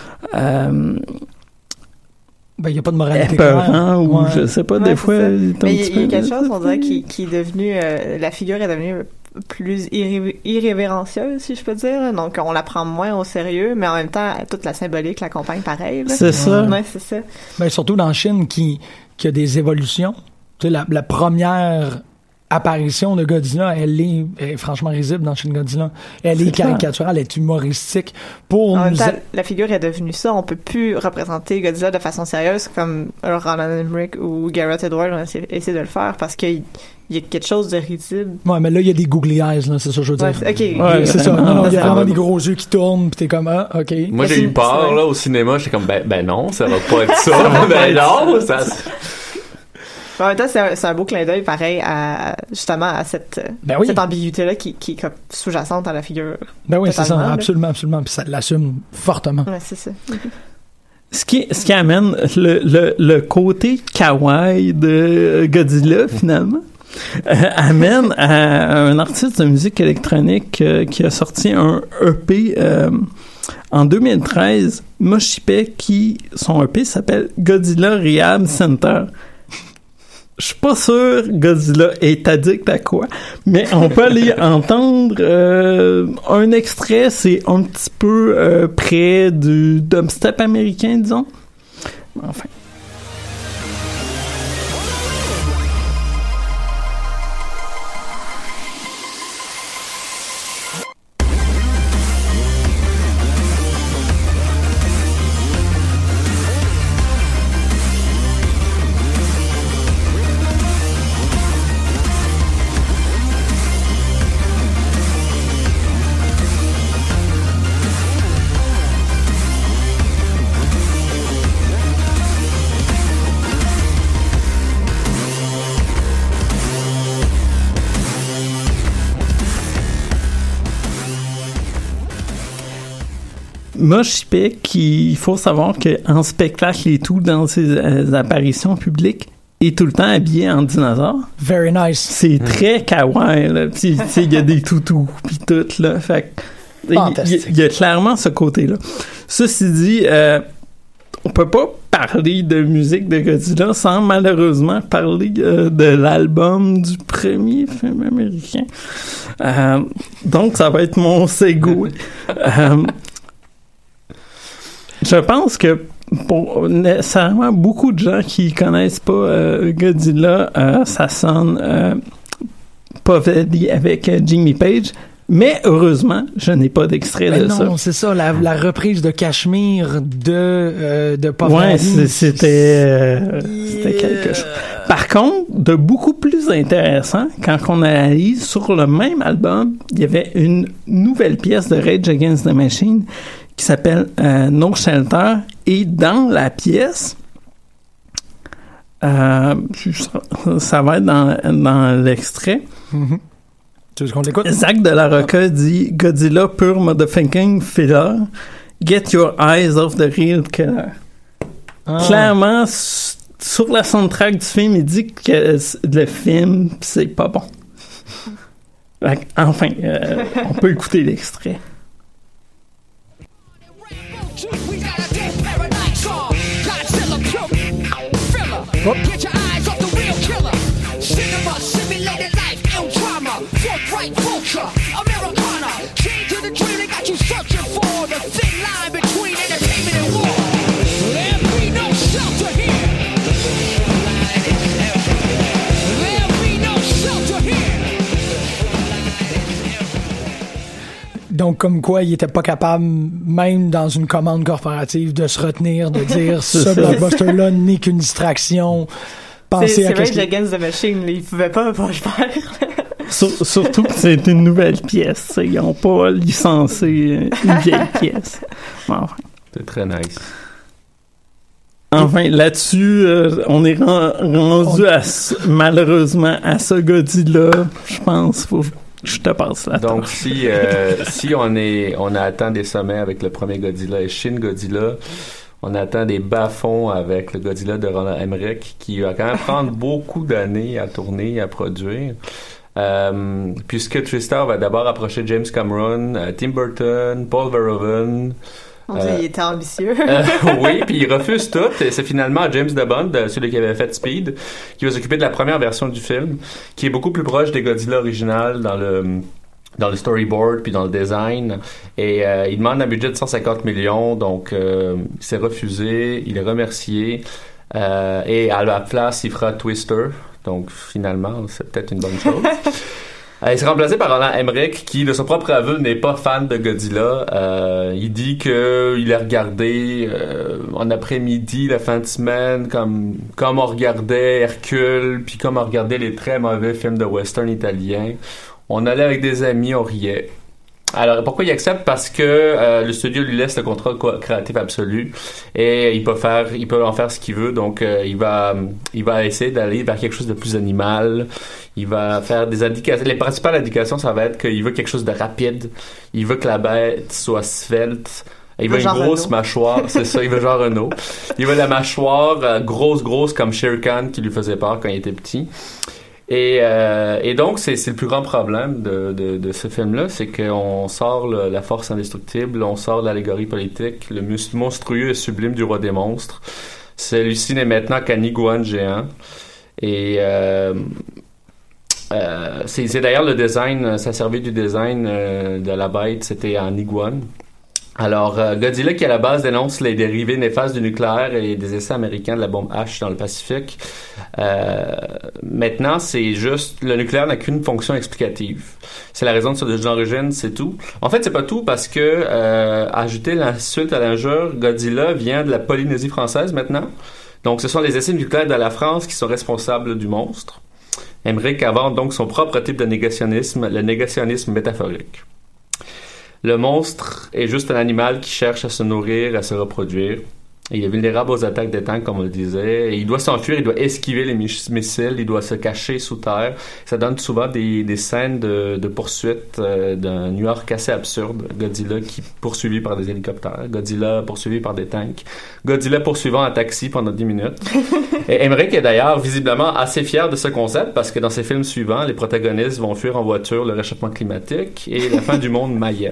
ben, il n'y a pas de moralité épeurant, ou ouais. Je sais pas, des fois... Mais il y a quelque chose, on dirait, qui est devenu... la figure est devenue plus irrévérencieuse, si je peux dire. Donc, on la prend moins au sérieux, mais en même temps, toute la symbolique l'accompagne pareil. Là. C'est ça. Ouais, c'est ça. Ben, surtout dans Chine, qui a des évolutions. Tu sais, la première apparition de Godzilla, elle est franchement risible dans Shin Godzilla. Elle est caricaturale, elle est humoristique. Pour en nous même temps, la figure est devenue ça. On peut plus représenter Godzilla de façon sérieuse comme Roland Emmerich ou Gareth Edwards ont essayé de le faire parce qu'il y a quelque chose de risible. Ouais, mais là, il y a des googly eyes, là, c'est ça que je veux dire. Ouais, c'est ça. Non, il y a vraiment des gros yeux qui tournent, pis t'es comme, ah, ok. Moi, j'ai eu peur, là, au cinéma. J'étais comme, ben non, ça va pas être ça. Ben non, ça... En même temps, c'est un beau clin d'œil, pareil, justement, à cette ambiguïté-là qui est comme sous-jacente à la figure. Ben oui, c'est ça, absolument. Puis ça l'assume fortement. Ouais, c'est ça. Ce qui amène le côté kawaii de Godzilla, finalement, amène à un artiste de musique électronique qui a sorti un EP en 2013, Moshipe, son EP s'appelle Godzilla Rehab Center. Je suis pas sûr Godzilla est addict à quoi, mais on peut aller entendre un extrait, c'est un petit peu près du dubstep américain, disons. Enfin. Moshipe, il faut savoir qu'en spectacle et tout, dans ses apparitions publiques, est tout le temps habillé en dinosaure. Very nice. C'est très kawaii, là. Puis, tu sais, il y a des toutous, puis tout, là. Fait il y a clairement ce côté-là. Ceci dit, on peut pas parler de musique de Godzilla sans malheureusement parler de l'album du premier film américain. Donc, ça va être mon segue. Je pense que pour nécessairement beaucoup de gens qui connaissent pas Godzilla, ça sonne Povedi avec Jimmy Page. Mais heureusement, je n'ai pas d'extrait de ça. Non, c'est ça, la reprise de Cachemire de Povedi. Ouais, c'était quelque chose. Par contre, de beaucoup plus intéressant, quand on analyse sur le même album, il y avait une nouvelle pièce de Rage Against the Machine qui s'appelle No Shelter, et dans la pièce, ça va être dans l'extrait. Mm-hmm. Tu veux qu'on l'écoute? Zach de la Rocca dit Godzilla pure motherfucking filler. Get your eyes off the real killer. Clairement, sur la soundtrack du film, il dit que le film, c'est pas bon. Enfin, on peut écouter l'extrait. Oh. Get your eyes off the real killer. Cinema, simulated life, ill drama, forthright vulture, Americana. Change to the dream they got you searching for. The thin line between entertainment and war. There'll be no shelter here. There'll be no shelter here. Donc, comme quoi, il était pas capable, même dans une commande corporative, de se retenir, de dire ce blockbuster-là n'est qu'une distraction. C'est Rage Against the Machine, ils pouvaient pas le faire. Surtout que c'est une nouvelle pièce, ils n'ont pas licencé une vieille pièce. Enfin. C'est très nice. Enfin, là-dessus, on est rendu malheureusement à ce Godzilla, je pense. Je te passe là. Donc, si on attend des sommets avec le premier Godzilla et Shin Godzilla, on attend des bas-fonds avec le Godzilla de Roland Emmerich, qui va quand même prendre beaucoup d'années à tourner, à produire. Puisque TriStar va d'abord approcher James Cameron, Tim Burton, Paul Verhoeven. Il était ambitieux. Oui, puis il refuse tout. Et c'est finalement James Bond, celui qui avait fait Speed, qui va s'occuper de la première version du film, qui est beaucoup plus proche des Godzilla originales dans le storyboard puis dans le design. Et il demande un budget de 150 millions, donc il s'est refusé, il est remercié. Et à la place, il fera Twister. Donc, finalement, c'est peut-être une bonne chose. Il s'est remplacé par Roland Emmerich, qui, de son propre aveu, n'est pas fan de Godzilla. Il dit qu'il a regardé en après-midi, la fin de semaine, comme on regardait Hercule, puis comme on regardait les très mauvais films de western italiens. On allait avec des amis, on riait. Alors, pourquoi il accepte? Parce que le studio lui laisse le contrôle créatif absolu et il peut en faire ce qu'il veut. Donc, il va essayer d'aller vers quelque chose de plus animal. Il va faire des indications. Les principales indications, ça va être qu'il veut quelque chose de rapide. Il veut que la bête soit svelte. Il veut une grosse mâchoire, c'est ça, il veut genre Renault. Il veut la mâchoire grosse comme Shere Khan qui lui faisait peur quand il était petit. Et donc, c'est le plus grand problème de ce film-là, c'est qu'on sort la force indestructible, on sort l'allégorie politique, le monstrueux et sublime du roi des monstres. Celui-ci n'est maintenant qu'un iguane géant. Et c'est d'ailleurs le design, ça servait du design de la bête, c'était en iguane. Alors, Godzilla, qui à la base dénonce les dérivés néfastes du nucléaire et des essais américains de la bombe H dans le Pacifique, maintenant, c'est juste, le nucléaire n'a qu'une fonction explicative. C'est la raison de son origine, c'est tout. En fait, c'est pas tout parce que, ajouter l'insulte à l'injure, Godzilla vient de la Polynésie française maintenant. Donc, ce sont les essais nucléaires de la France qui sont responsables du monstre. Emmerich invente donc son propre type de négationnisme, le négationnisme métaphorique. Le monstre est juste un animal qui cherche à se nourrir, à se reproduire. Il est vulnérable aux attaques des tanks, comme on le disait. Et il doit s'enfuir, il doit esquiver les missiles, il doit se cacher sous terre. Ça donne souvent des scènes de poursuite d'un New York assez absurde. Godzilla qui est poursuivi par des hélicoptères. Godzilla poursuivi par des tanks. Godzilla poursuivant un taxi pendant 10 minutes. Et Emmerich est d'ailleurs visiblement assez fier de ce concept parce que dans ses films suivants, les protagonistes vont fuir en voiture le réchauffement climatique et la fin du monde maya.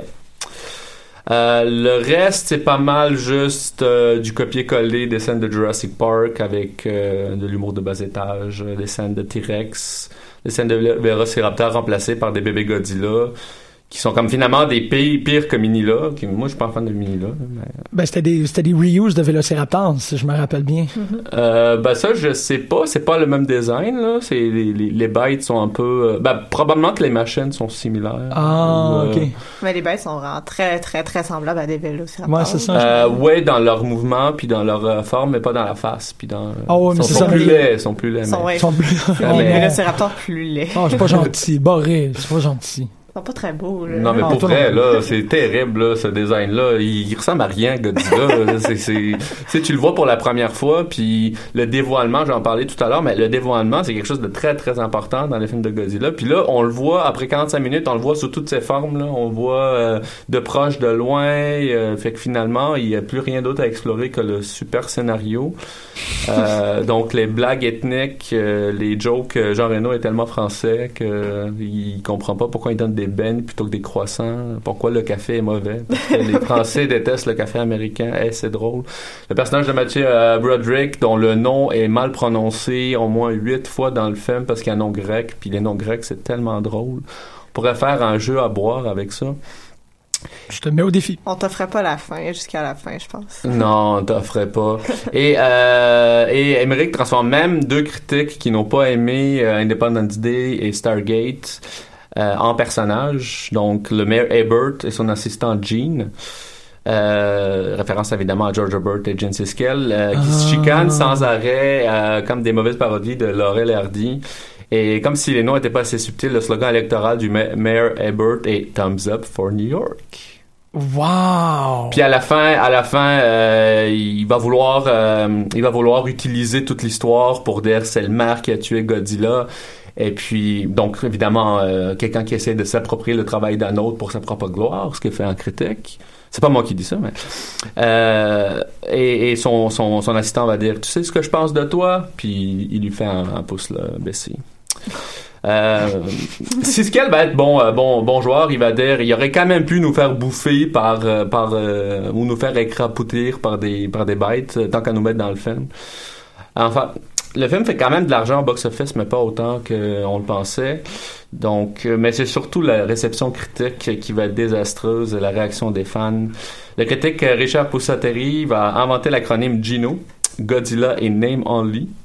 Le reste, c'est pas mal juste du copier-coller des scènes de Jurassic Park avec de l'humour de bas étage, des scènes de T-Rex, des scènes de Vélociraptor remplacées par des bébés Godzilla qui sont comme finalement des pires que Minilla. Moi, je suis pas fan de Minilla. Mais... Ben, c'était des reuse de Vélociraptor, si je me rappelle bien. Ben ça, je sais pas. C'est pas le même design, là. C'est les bêtes sont un peu... probablement que les machines sont similaires. Ah, OK. Mais les bêtes sont vraiment très, très, très semblables à des Vélociraptors. Ouais, c'est ça. Ouais, dans leur mouvement, puis dans leur forme, mais pas dans la face. Puis dans... ouais, mais sont plus laids. Ils sont plus laids. Ils sont plus... Les Vélociraptors plus laids. Oh, c'est pas gentil. Barré, c'est pas gentil. Ils sont pas très beaux, là. Non, mais pour vrai, là, c'est terrible, là, ce design-là. Il ressemble à rien, Godzilla. Tu le vois pour la première fois, puis le dévoilement, j'en parlais tout à l'heure, mais le dévoilement, c'est quelque chose de très, très important dans les films de Godzilla. Puis là, on le voit, après 45 minutes, on le voit sous toutes ses formes, là. On le voit de proche, de loin. Fait que finalement, il n'y a plus rien d'autre à explorer que le super scénario. Donc, les blagues ethniques, les jokes, Jean Reno est tellement français qu'il comprend pas pourquoi il donne des beignes plutôt que des croissants. Pourquoi le café est mauvais? Parce que les Français détestent le café américain. C'est drôle. Le personnage de Matthew Broderick, dont le nom est mal prononcé au moins 8 fois dans le film parce qu'il y a un nom grec, puis les noms grecs, c'est tellement drôle. On pourrait faire un jeu à boire avec ça. Je te mets au défi. On t'offrait pas la fin jusqu'à la fin, je pense. Non, on t'offrait pas. Et Emmerich transforme même 2 critiques qui n'ont pas aimé Independence Day et Stargate en personnages. Donc, le maire Ebert et son assistant Gene. Référence évidemment à George Herbert et Gene Siskel, qui se chicanent sans arrêt comme des mauvaises parodies de Laurel et Hardy. Et comme si les noms n'étaient pas assez subtils, le slogan électoral du maire Ebert est Thumbs up for New York. Wow! Puis à la fin, il va vouloir utiliser toute l'histoire pour dire c'est le maire qui a tué Godzilla. Et puis, donc, évidemment, quelqu'un qui essaie de s'approprier le travail d'un autre pour sa propre gloire, ce qu'il fait en critique. C'est pas moi qui dis ça, mais... et son assistant va dire « Tu sais ce que je pense de toi? » Puis il lui fait un pouce là, baissé. Siskel va être bon joueur. Il va dire il aurait quand même pu nous faire bouffer ou nous faire écrapoutir par des bêtes tant qu'à nous mettre dans le film. Enfin, le film fait quand même de l'argent au box-office, mais pas autant qu'on le pensait. Donc, mais c'est surtout la réception critique qui va être désastreuse et la réaction des fans. Le critique Richard Poussateri va inventer l'acronyme GINO, Godzilla et Name Only,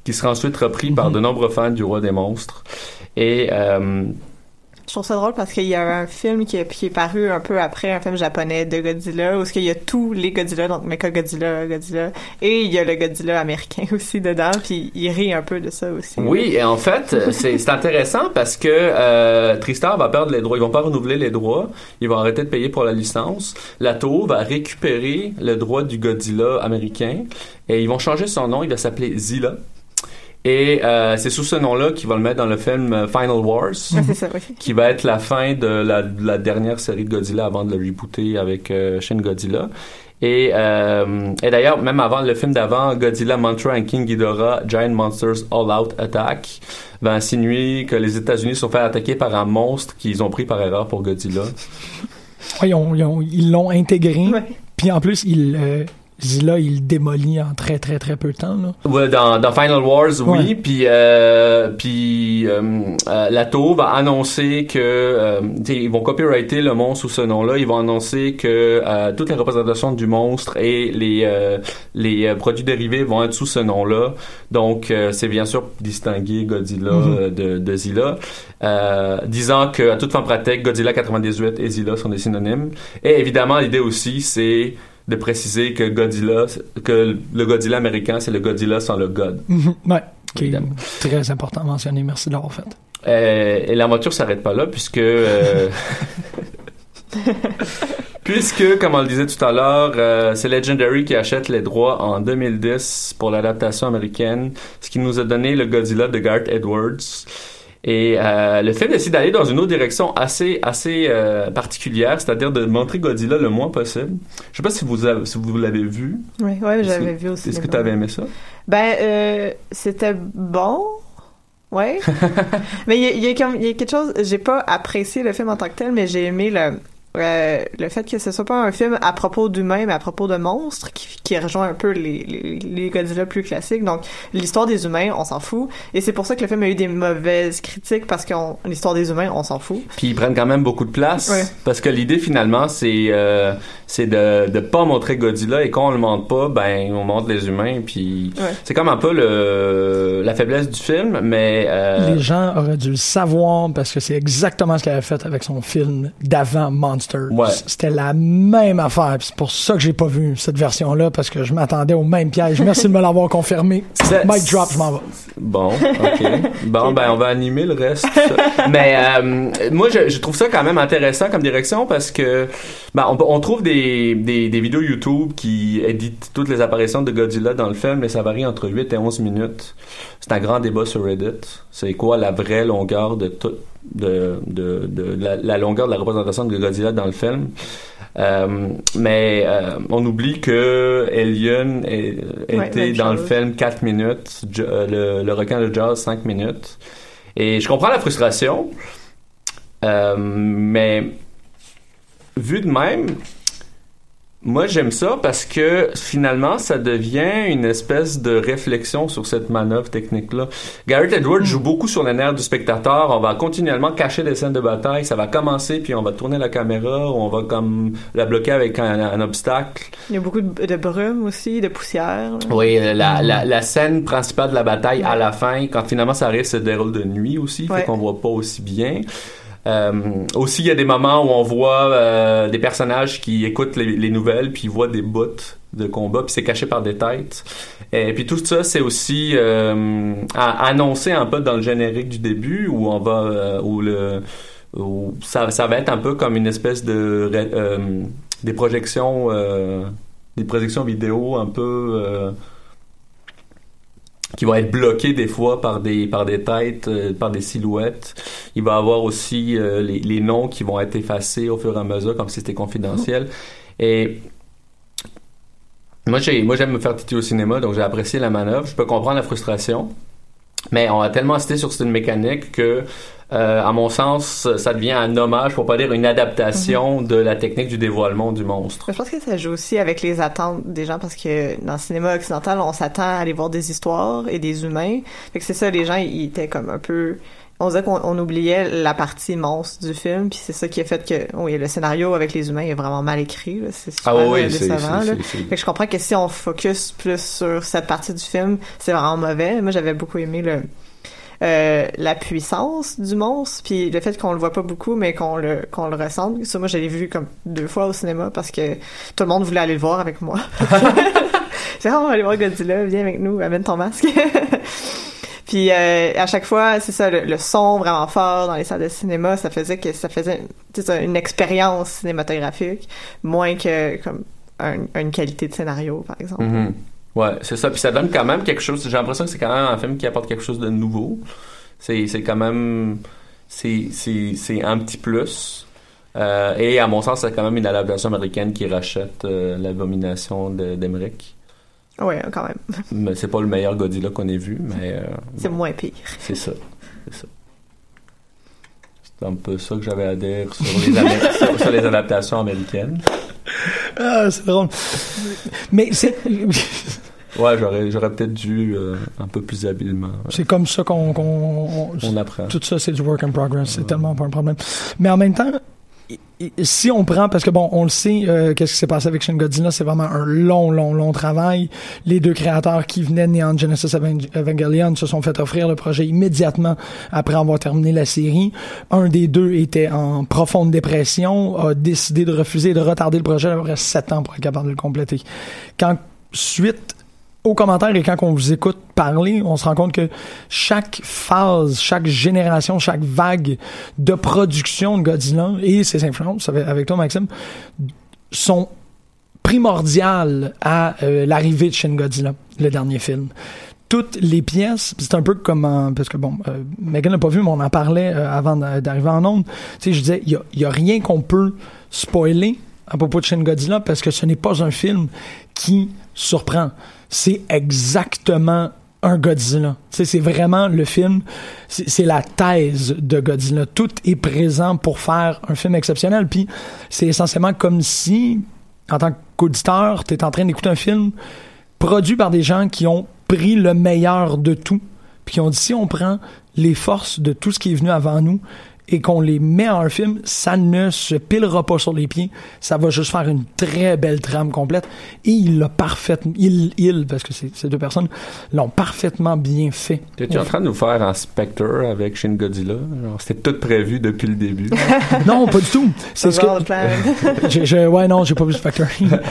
qui sera ensuite repris par de nombreux fans du Roi des monstres. Et je trouve ça drôle parce qu'il y a un film qui est paru un peu après, un film japonais de Godzilla, où il y a tous les Godzilla, donc Mechagodzilla, Godzilla, et il y a le Godzilla américain aussi dedans, puis il rit un peu de ça aussi. Oui, et en fait, c'est intéressant parce que TriStar va perdre les droits, ils vont pas renouveler les droits, ils vont arrêter de payer pour la licence. Lato va récupérer le droit du Godzilla américain, et ils vont changer son nom, il va s'appeler Zilla. Et c'est sous ce nom-là qu'ils vont le mettre dans le film Final Wars, c'est ça, oui. qui va être la fin de la dernière série de Godzilla avant de le rebooter avec Shin Godzilla. Et d'ailleurs, même avant le film d'avant, Godzilla, Mothra and King Ghidorah, Giant Monsters All Out Attack, va insinuer que les États-Unis sont fait attaquer par un monstre qu'ils ont pris par erreur pour Godzilla. Ouais, ils l'ont intégré, ouais. Puis en plus, Zilla, il démolit en très très très peu de temps, là. Ouais, dans Final Wars, oui. Ouais. Puis Lato va annoncer que ils vont copyrighter le monstre sous ce nom-là. Ils vont annoncer que toutes les représentations du monstre et les produits dérivés vont être sous ce nom-là. Donc c'est bien sûr distinguer Godzilla de Zilla, disant que à toute fin pratique, Godzilla 98 et Zilla sont des synonymes. Et évidemment, l'idée aussi, c'est de préciser que le Godzilla américain, c'est le Godzilla sans le God. Ouais, qui est très important à mentionner. Merci de l'avoir fait. Et l'aventure s'arrête pas là, puisque comme on le disait tout à l'heure, c'est Legendary qui achète les droits en 2010 pour l'adaptation américaine, ce qui nous a donné le Godzilla de Garth Edwards. Et le film décide d'aller dans une autre direction assez particulière, c'est-à-dire de montrer Godzilla le moins possible. Je sais pas si vous l'avez vu. Oui, j'avais vu aussi. Est-ce que tu avais aimé ça? C'était bon. Ouais. Mais il y a quelque chose, j'ai pas apprécié le film en tant que tel, mais j'ai aimé le fait que ce soit pas un film à propos d'humains, mais à propos de monstres, qui rejoint un peu les Godzilla plus classiques. Donc, l'histoire des humains, on s'en fout. Et c'est pour ça que le film a eu des mauvaises critiques, parce que l'histoire des humains, on s'en fout. Puis ils prennent quand même beaucoup de place. Ouais. Parce que l'idée, finalement, c'est de pas montrer Godzilla, et quand on le montre pas, ben, on montre les humains, puis c'est comme un peu la faiblesse du film, mais les gens auraient dû le savoir, parce que c'est exactement ce qu'elle avait fait avec son film d'avant Monsters. Ouais. C'était la même affaire. Puis c'est pour ça que j'ai pas vu cette version-là, parce que je m'attendais au même piège. Merci de me l'avoir confirmé. Mic drop, je m'en vais. Bon, ok. Bon, ben on va animer le reste. Mais moi, je trouve ça quand même intéressant comme direction, parce que on trouve des vidéos YouTube qui éditent toutes les apparitions de Godzilla dans le film, mais ça varie entre 8 et 11 minutes. C'est un grand débat sur Reddit. C'est quoi la vraie longueur de la longueur de la représentation de Godzilla dans le film. Mais on oublie que Alien était dans le film 4 minutes, le requin de Jaws 5 minutes. Et je comprends la frustration, mais vu de même, moi j'aime ça parce que finalement ça devient une espèce de réflexion sur cette manœuvre technique-là. Gareth Edwards joue beaucoup sur les nerfs du spectateur. On va continuellement cacher des scènes de bataille. Ça va commencer, puis on va tourner la caméra, ou on va comme la bloquer avec un obstacle. Il y a beaucoup de brume aussi, de poussière. Oui, la scène principale de la bataille à la fin, quand finalement ça arrive, se déroule de nuit aussi, fait qu'on voit pas aussi bien. Aussi, il y a des moments où on voit des personnages qui écoutent les nouvelles, puis ils voient des bouts de combat, puis c'est caché par des têtes. Et puis tout ça, c'est aussi annoncé un peu dans le générique du début, où on va où ça va être un peu comme une espèce de des projections vidéo un peu qui vont être bloqués des fois par des têtes, par des silhouettes. Il va y avoir aussi les noms qui vont être effacés au fur et à mesure, comme si c'était confidentiel. Et moi j'aime me faire titiller au cinéma, donc j'ai apprécié la manœuvre. Je peux comprendre la frustration, mais on a tellement insisté sur cette mécanique que à mon sens, ça devient un hommage, pour pas dire une adaptation de la technique du dévoilement du monstre. Je pense que ça joue aussi avec les attentes des gens, parce que dans le cinéma occidental, on s'attend à aller voir des histoires et des humains. Fait que c'est ça, les gens, ils étaient comme un peu... on disait qu'on oubliait la partie monstre du film, puis c'est ça qui a fait que le scénario avec les humains est vraiment mal écrit, là. C'est super décevant, là. Fait que je comprends que si on focus plus sur cette partie du film, c'est vraiment mauvais. Moi, j'avais beaucoup aimé la puissance du monstre, puis le fait qu'on le voit pas beaucoup, mais qu'on le ressente. Ça, moi, je l'ai vu comme 2 fois au cinéma parce que tout le monde voulait aller le voir avec moi. J'ai dit, on va aller voir Godzilla, viens avec nous, amène ton masque. Puis à chaque fois, c'est ça, le son vraiment fort dans les salles de cinéma, ça faisait une expérience cinématographique, moins que comme une qualité de scénario, par exemple. Mm-hmm. Ouais, c'est ça. Puis ça donne quand même quelque chose. J'ai l'impression que c'est quand même un film qui apporte quelque chose de nouveau. C'est quand même... C'est un petit plus. Et à mon sens, c'est quand même une adaptation américaine qui rachète l'abomination d'Emmerich. Oui, quand même. Mais c'est pas le meilleur Godzilla qu'on ait vu, mais... c'est moins pire. C'est ça. C'est un peu ça que j'avais à dire sur les adaptations américaines. Ah, c'est drôle. Mais c'est... Ouais, j'aurais peut-être dû un peu plus habilement. C'est comme ça qu'on apprend. Tout ça, c'est du work in progress. C'est tellement pas un problème. Mais en même temps, si on prend, parce que bon, on le sait, qu'est-ce qui s'est passé avec Shin Godzilla, c'est vraiment un long travail. Les 2 créateurs qui venaient de Neon Genesis Evangelion se sont fait offrir le projet immédiatement après avoir terminé la série. Un des 2 était en profonde dépression, a décidé de refuser et de retarder le projet. Il aurait 7 ans pour être capable de le compléter. Suite aux commentaires et quand on vous écoute parler, on se rend compte que chaque phase, chaque génération, chaque vague de production de Godzilla et ses influences, avec toi Maxime, sont primordiales à l'arrivée de Shin Godzilla, le dernier film. Toutes les pièces, c'est un peu comme parce que bon, Megan n'a pas vu, mais on en parlait avant d'arriver en ondes. Tu sais, je disais, il y a rien qu'on peut spoiler à propos de Shin Godzilla parce que ce n'est pas un film qui surprend. C'est exactement un Godzilla. Tu sais, c'est vraiment le film, c'est la thèse de Godzilla. Tout est présent pour faire un film exceptionnel. Puis c'est essentiellement comme si, en tant qu'auditeur, tu es en train d'écouter un film produit par des gens qui ont pris le meilleur de tout. Puis qui ont dit, si on prend les forces de tout ce qui est venu avant nous et qu'on les met en un film, ça ne se pilera pas sur les pieds. Ça va juste faire une très belle trame complète. Et il l'a parfaitement... parce que c'est 2 personnes, l'ont parfaitement bien fait. Es-tu en train de nous faire un Spectre avec Shin Godzilla? C'était tout prévu depuis le début. Non, pas du tout. C'est ce que... ouais, non, j'ai pas vu Spectre.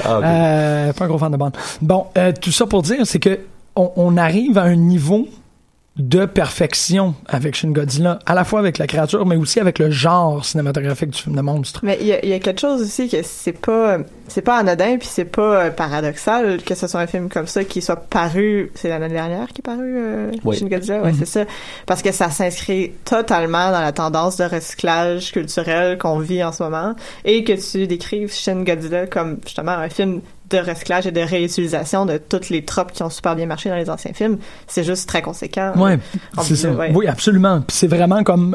Pas un gros fan de bande. Bon, tout ça pour dire, c'est que on arrive à un niveau de perfection avec Shin Godzilla, à la fois avec la créature, mais aussi avec le genre cinématographique du film de monstre. Mais il y a quelque chose aussi que c'est pas anodin, puis c'est pas paradoxal que ce soit un film comme ça qui soit paru, c'est l'année dernière qui est paru Shin Godzilla, ouais, c'est ça, parce que ça s'inscrit totalement dans la tendance de recyclage culturel qu'on vit en ce moment, et que tu décrives Shin Godzilla comme justement un film de recyclage et de réutilisation de toutes les tropes qui ont super bien marché dans les anciens films, c'est juste très conséquent. Ouais, c'est ça. Ouais. Oui, absolument. Puis c'est vraiment comme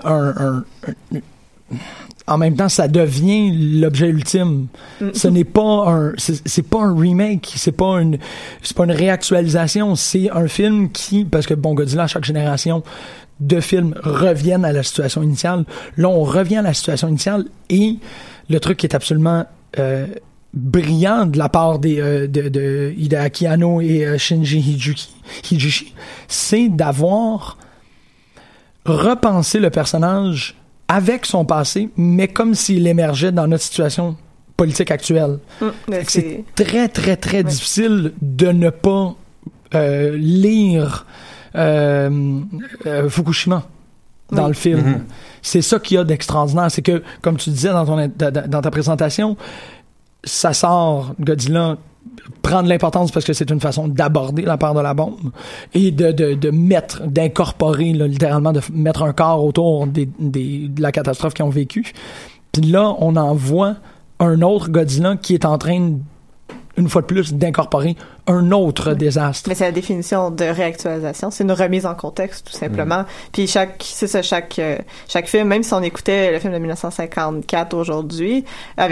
en même temps, ça devient l'objet ultime. Ce n'est pas c'est pas un remake, c'est pas une réactualisation, c'est un film qui, parce que bon, Godzilla, à chaque génération de films reviennent à la situation initiale. Là, on revient à la situation initiale et le truc qui est absolument brillant de la part de Hideaki Anno et Shinji Higuchi, c'est d'avoir repensé le personnage avec son passé, mais comme s'il émergeait dans notre situation politique actuelle. C'est très, très, très difficile de ne pas lire Fukushima dans le film. C'est ça qu'il y a d'extraordinaire. C'est que, comme tu disais dans ta présentation, ça sort, Godzilla prend de l'importance parce que c'est une façon d'aborder la part de la bombe et d'incorporer, là, littéralement, de mettre un corps autour de la catastrophe qu'ils ont vécue. Puis là, on en voit un autre Godzilla qui est en train, une fois de plus, d'incorporer un autre désastre. Mais c'est la définition de réactualisation, c'est une remise en contexte, tout simplement. Puis chaque film, même si on écoutait le film de 1954 aujourd'hui, avec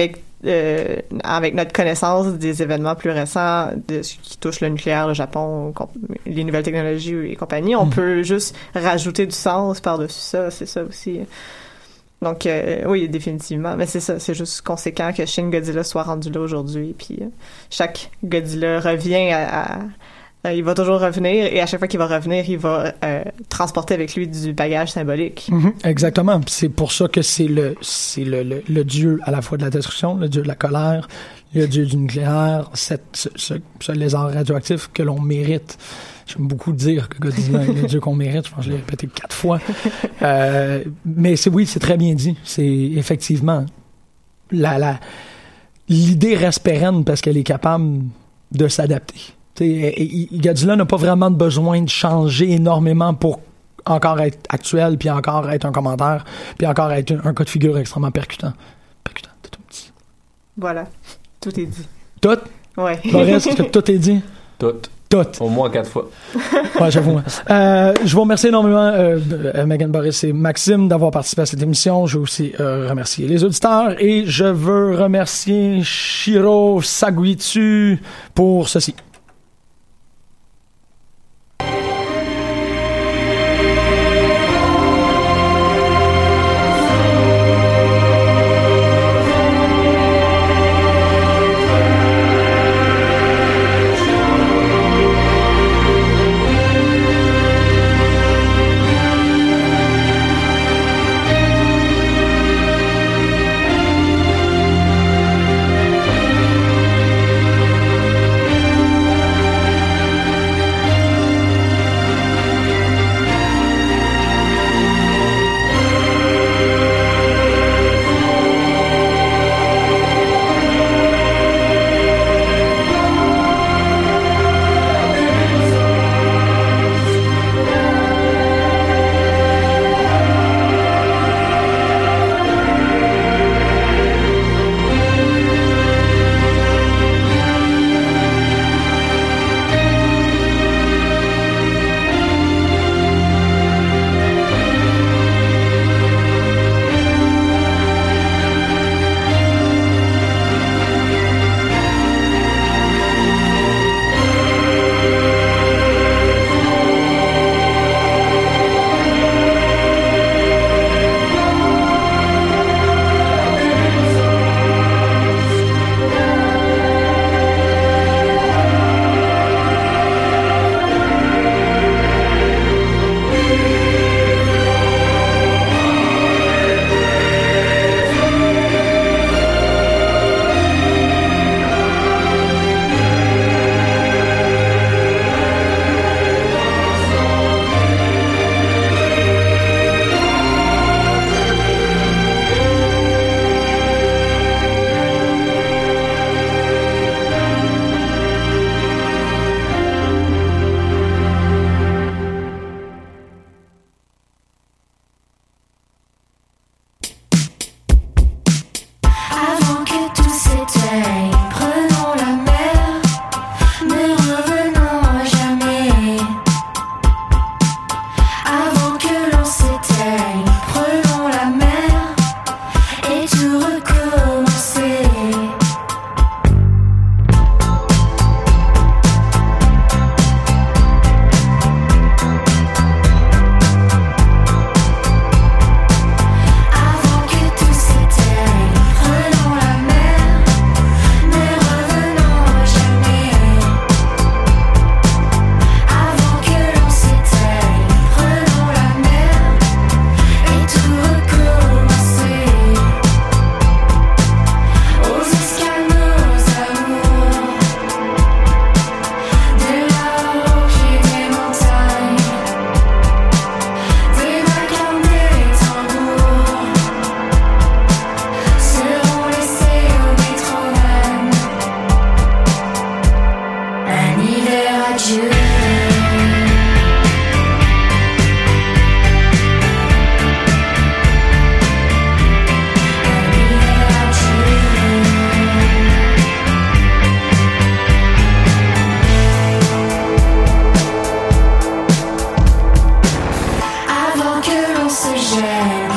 avec notre connaissance des événements plus récents de ce qui touche le nucléaire, le Japon, les nouvelles technologies et compagnie, on peut juste rajouter du sens par-dessus ça, c'est ça aussi. Donc, oui, définitivement. Mais c'est ça, c'est juste conséquent que Shin Godzilla soit rendu là aujourd'hui. Puis, chaque Godzilla revient il va toujours revenir, et à chaque fois qu'il va revenir, il va transporter avec lui du bagage symbolique. Exactement. C'est pour ça que c'est le dieu à la fois de la destruction, le dieu de la colère, le dieu du nucléaire, ce lézard radioactif que l'on mérite. J'aime beaucoup dire que Godzilla est le dieu qu'on mérite. Je pense que je l'ai répété 4 fois. Mais c'est très bien dit. C'est effectivement l'idée reste pérenne parce qu'elle est capable de s'adapter. Godzilla n'a pas vraiment besoin de changer énormément pour encore être actuel, puis encore être un commentaire, puis encore être un cas de figure extrêmement percutant. Voilà. Tout est dit. Tout? Ouais. Boris, est-ce que tout est dit? Tout. Au moins 4 fois. Ouais, j'avoue. Je vous remercie énormément, Megan, Boris et Maxime, d'avoir participé à cette émission. Je veux aussi remercier les auditeurs et je veux remercier Shiro Saguitu pour ceci. se gêne.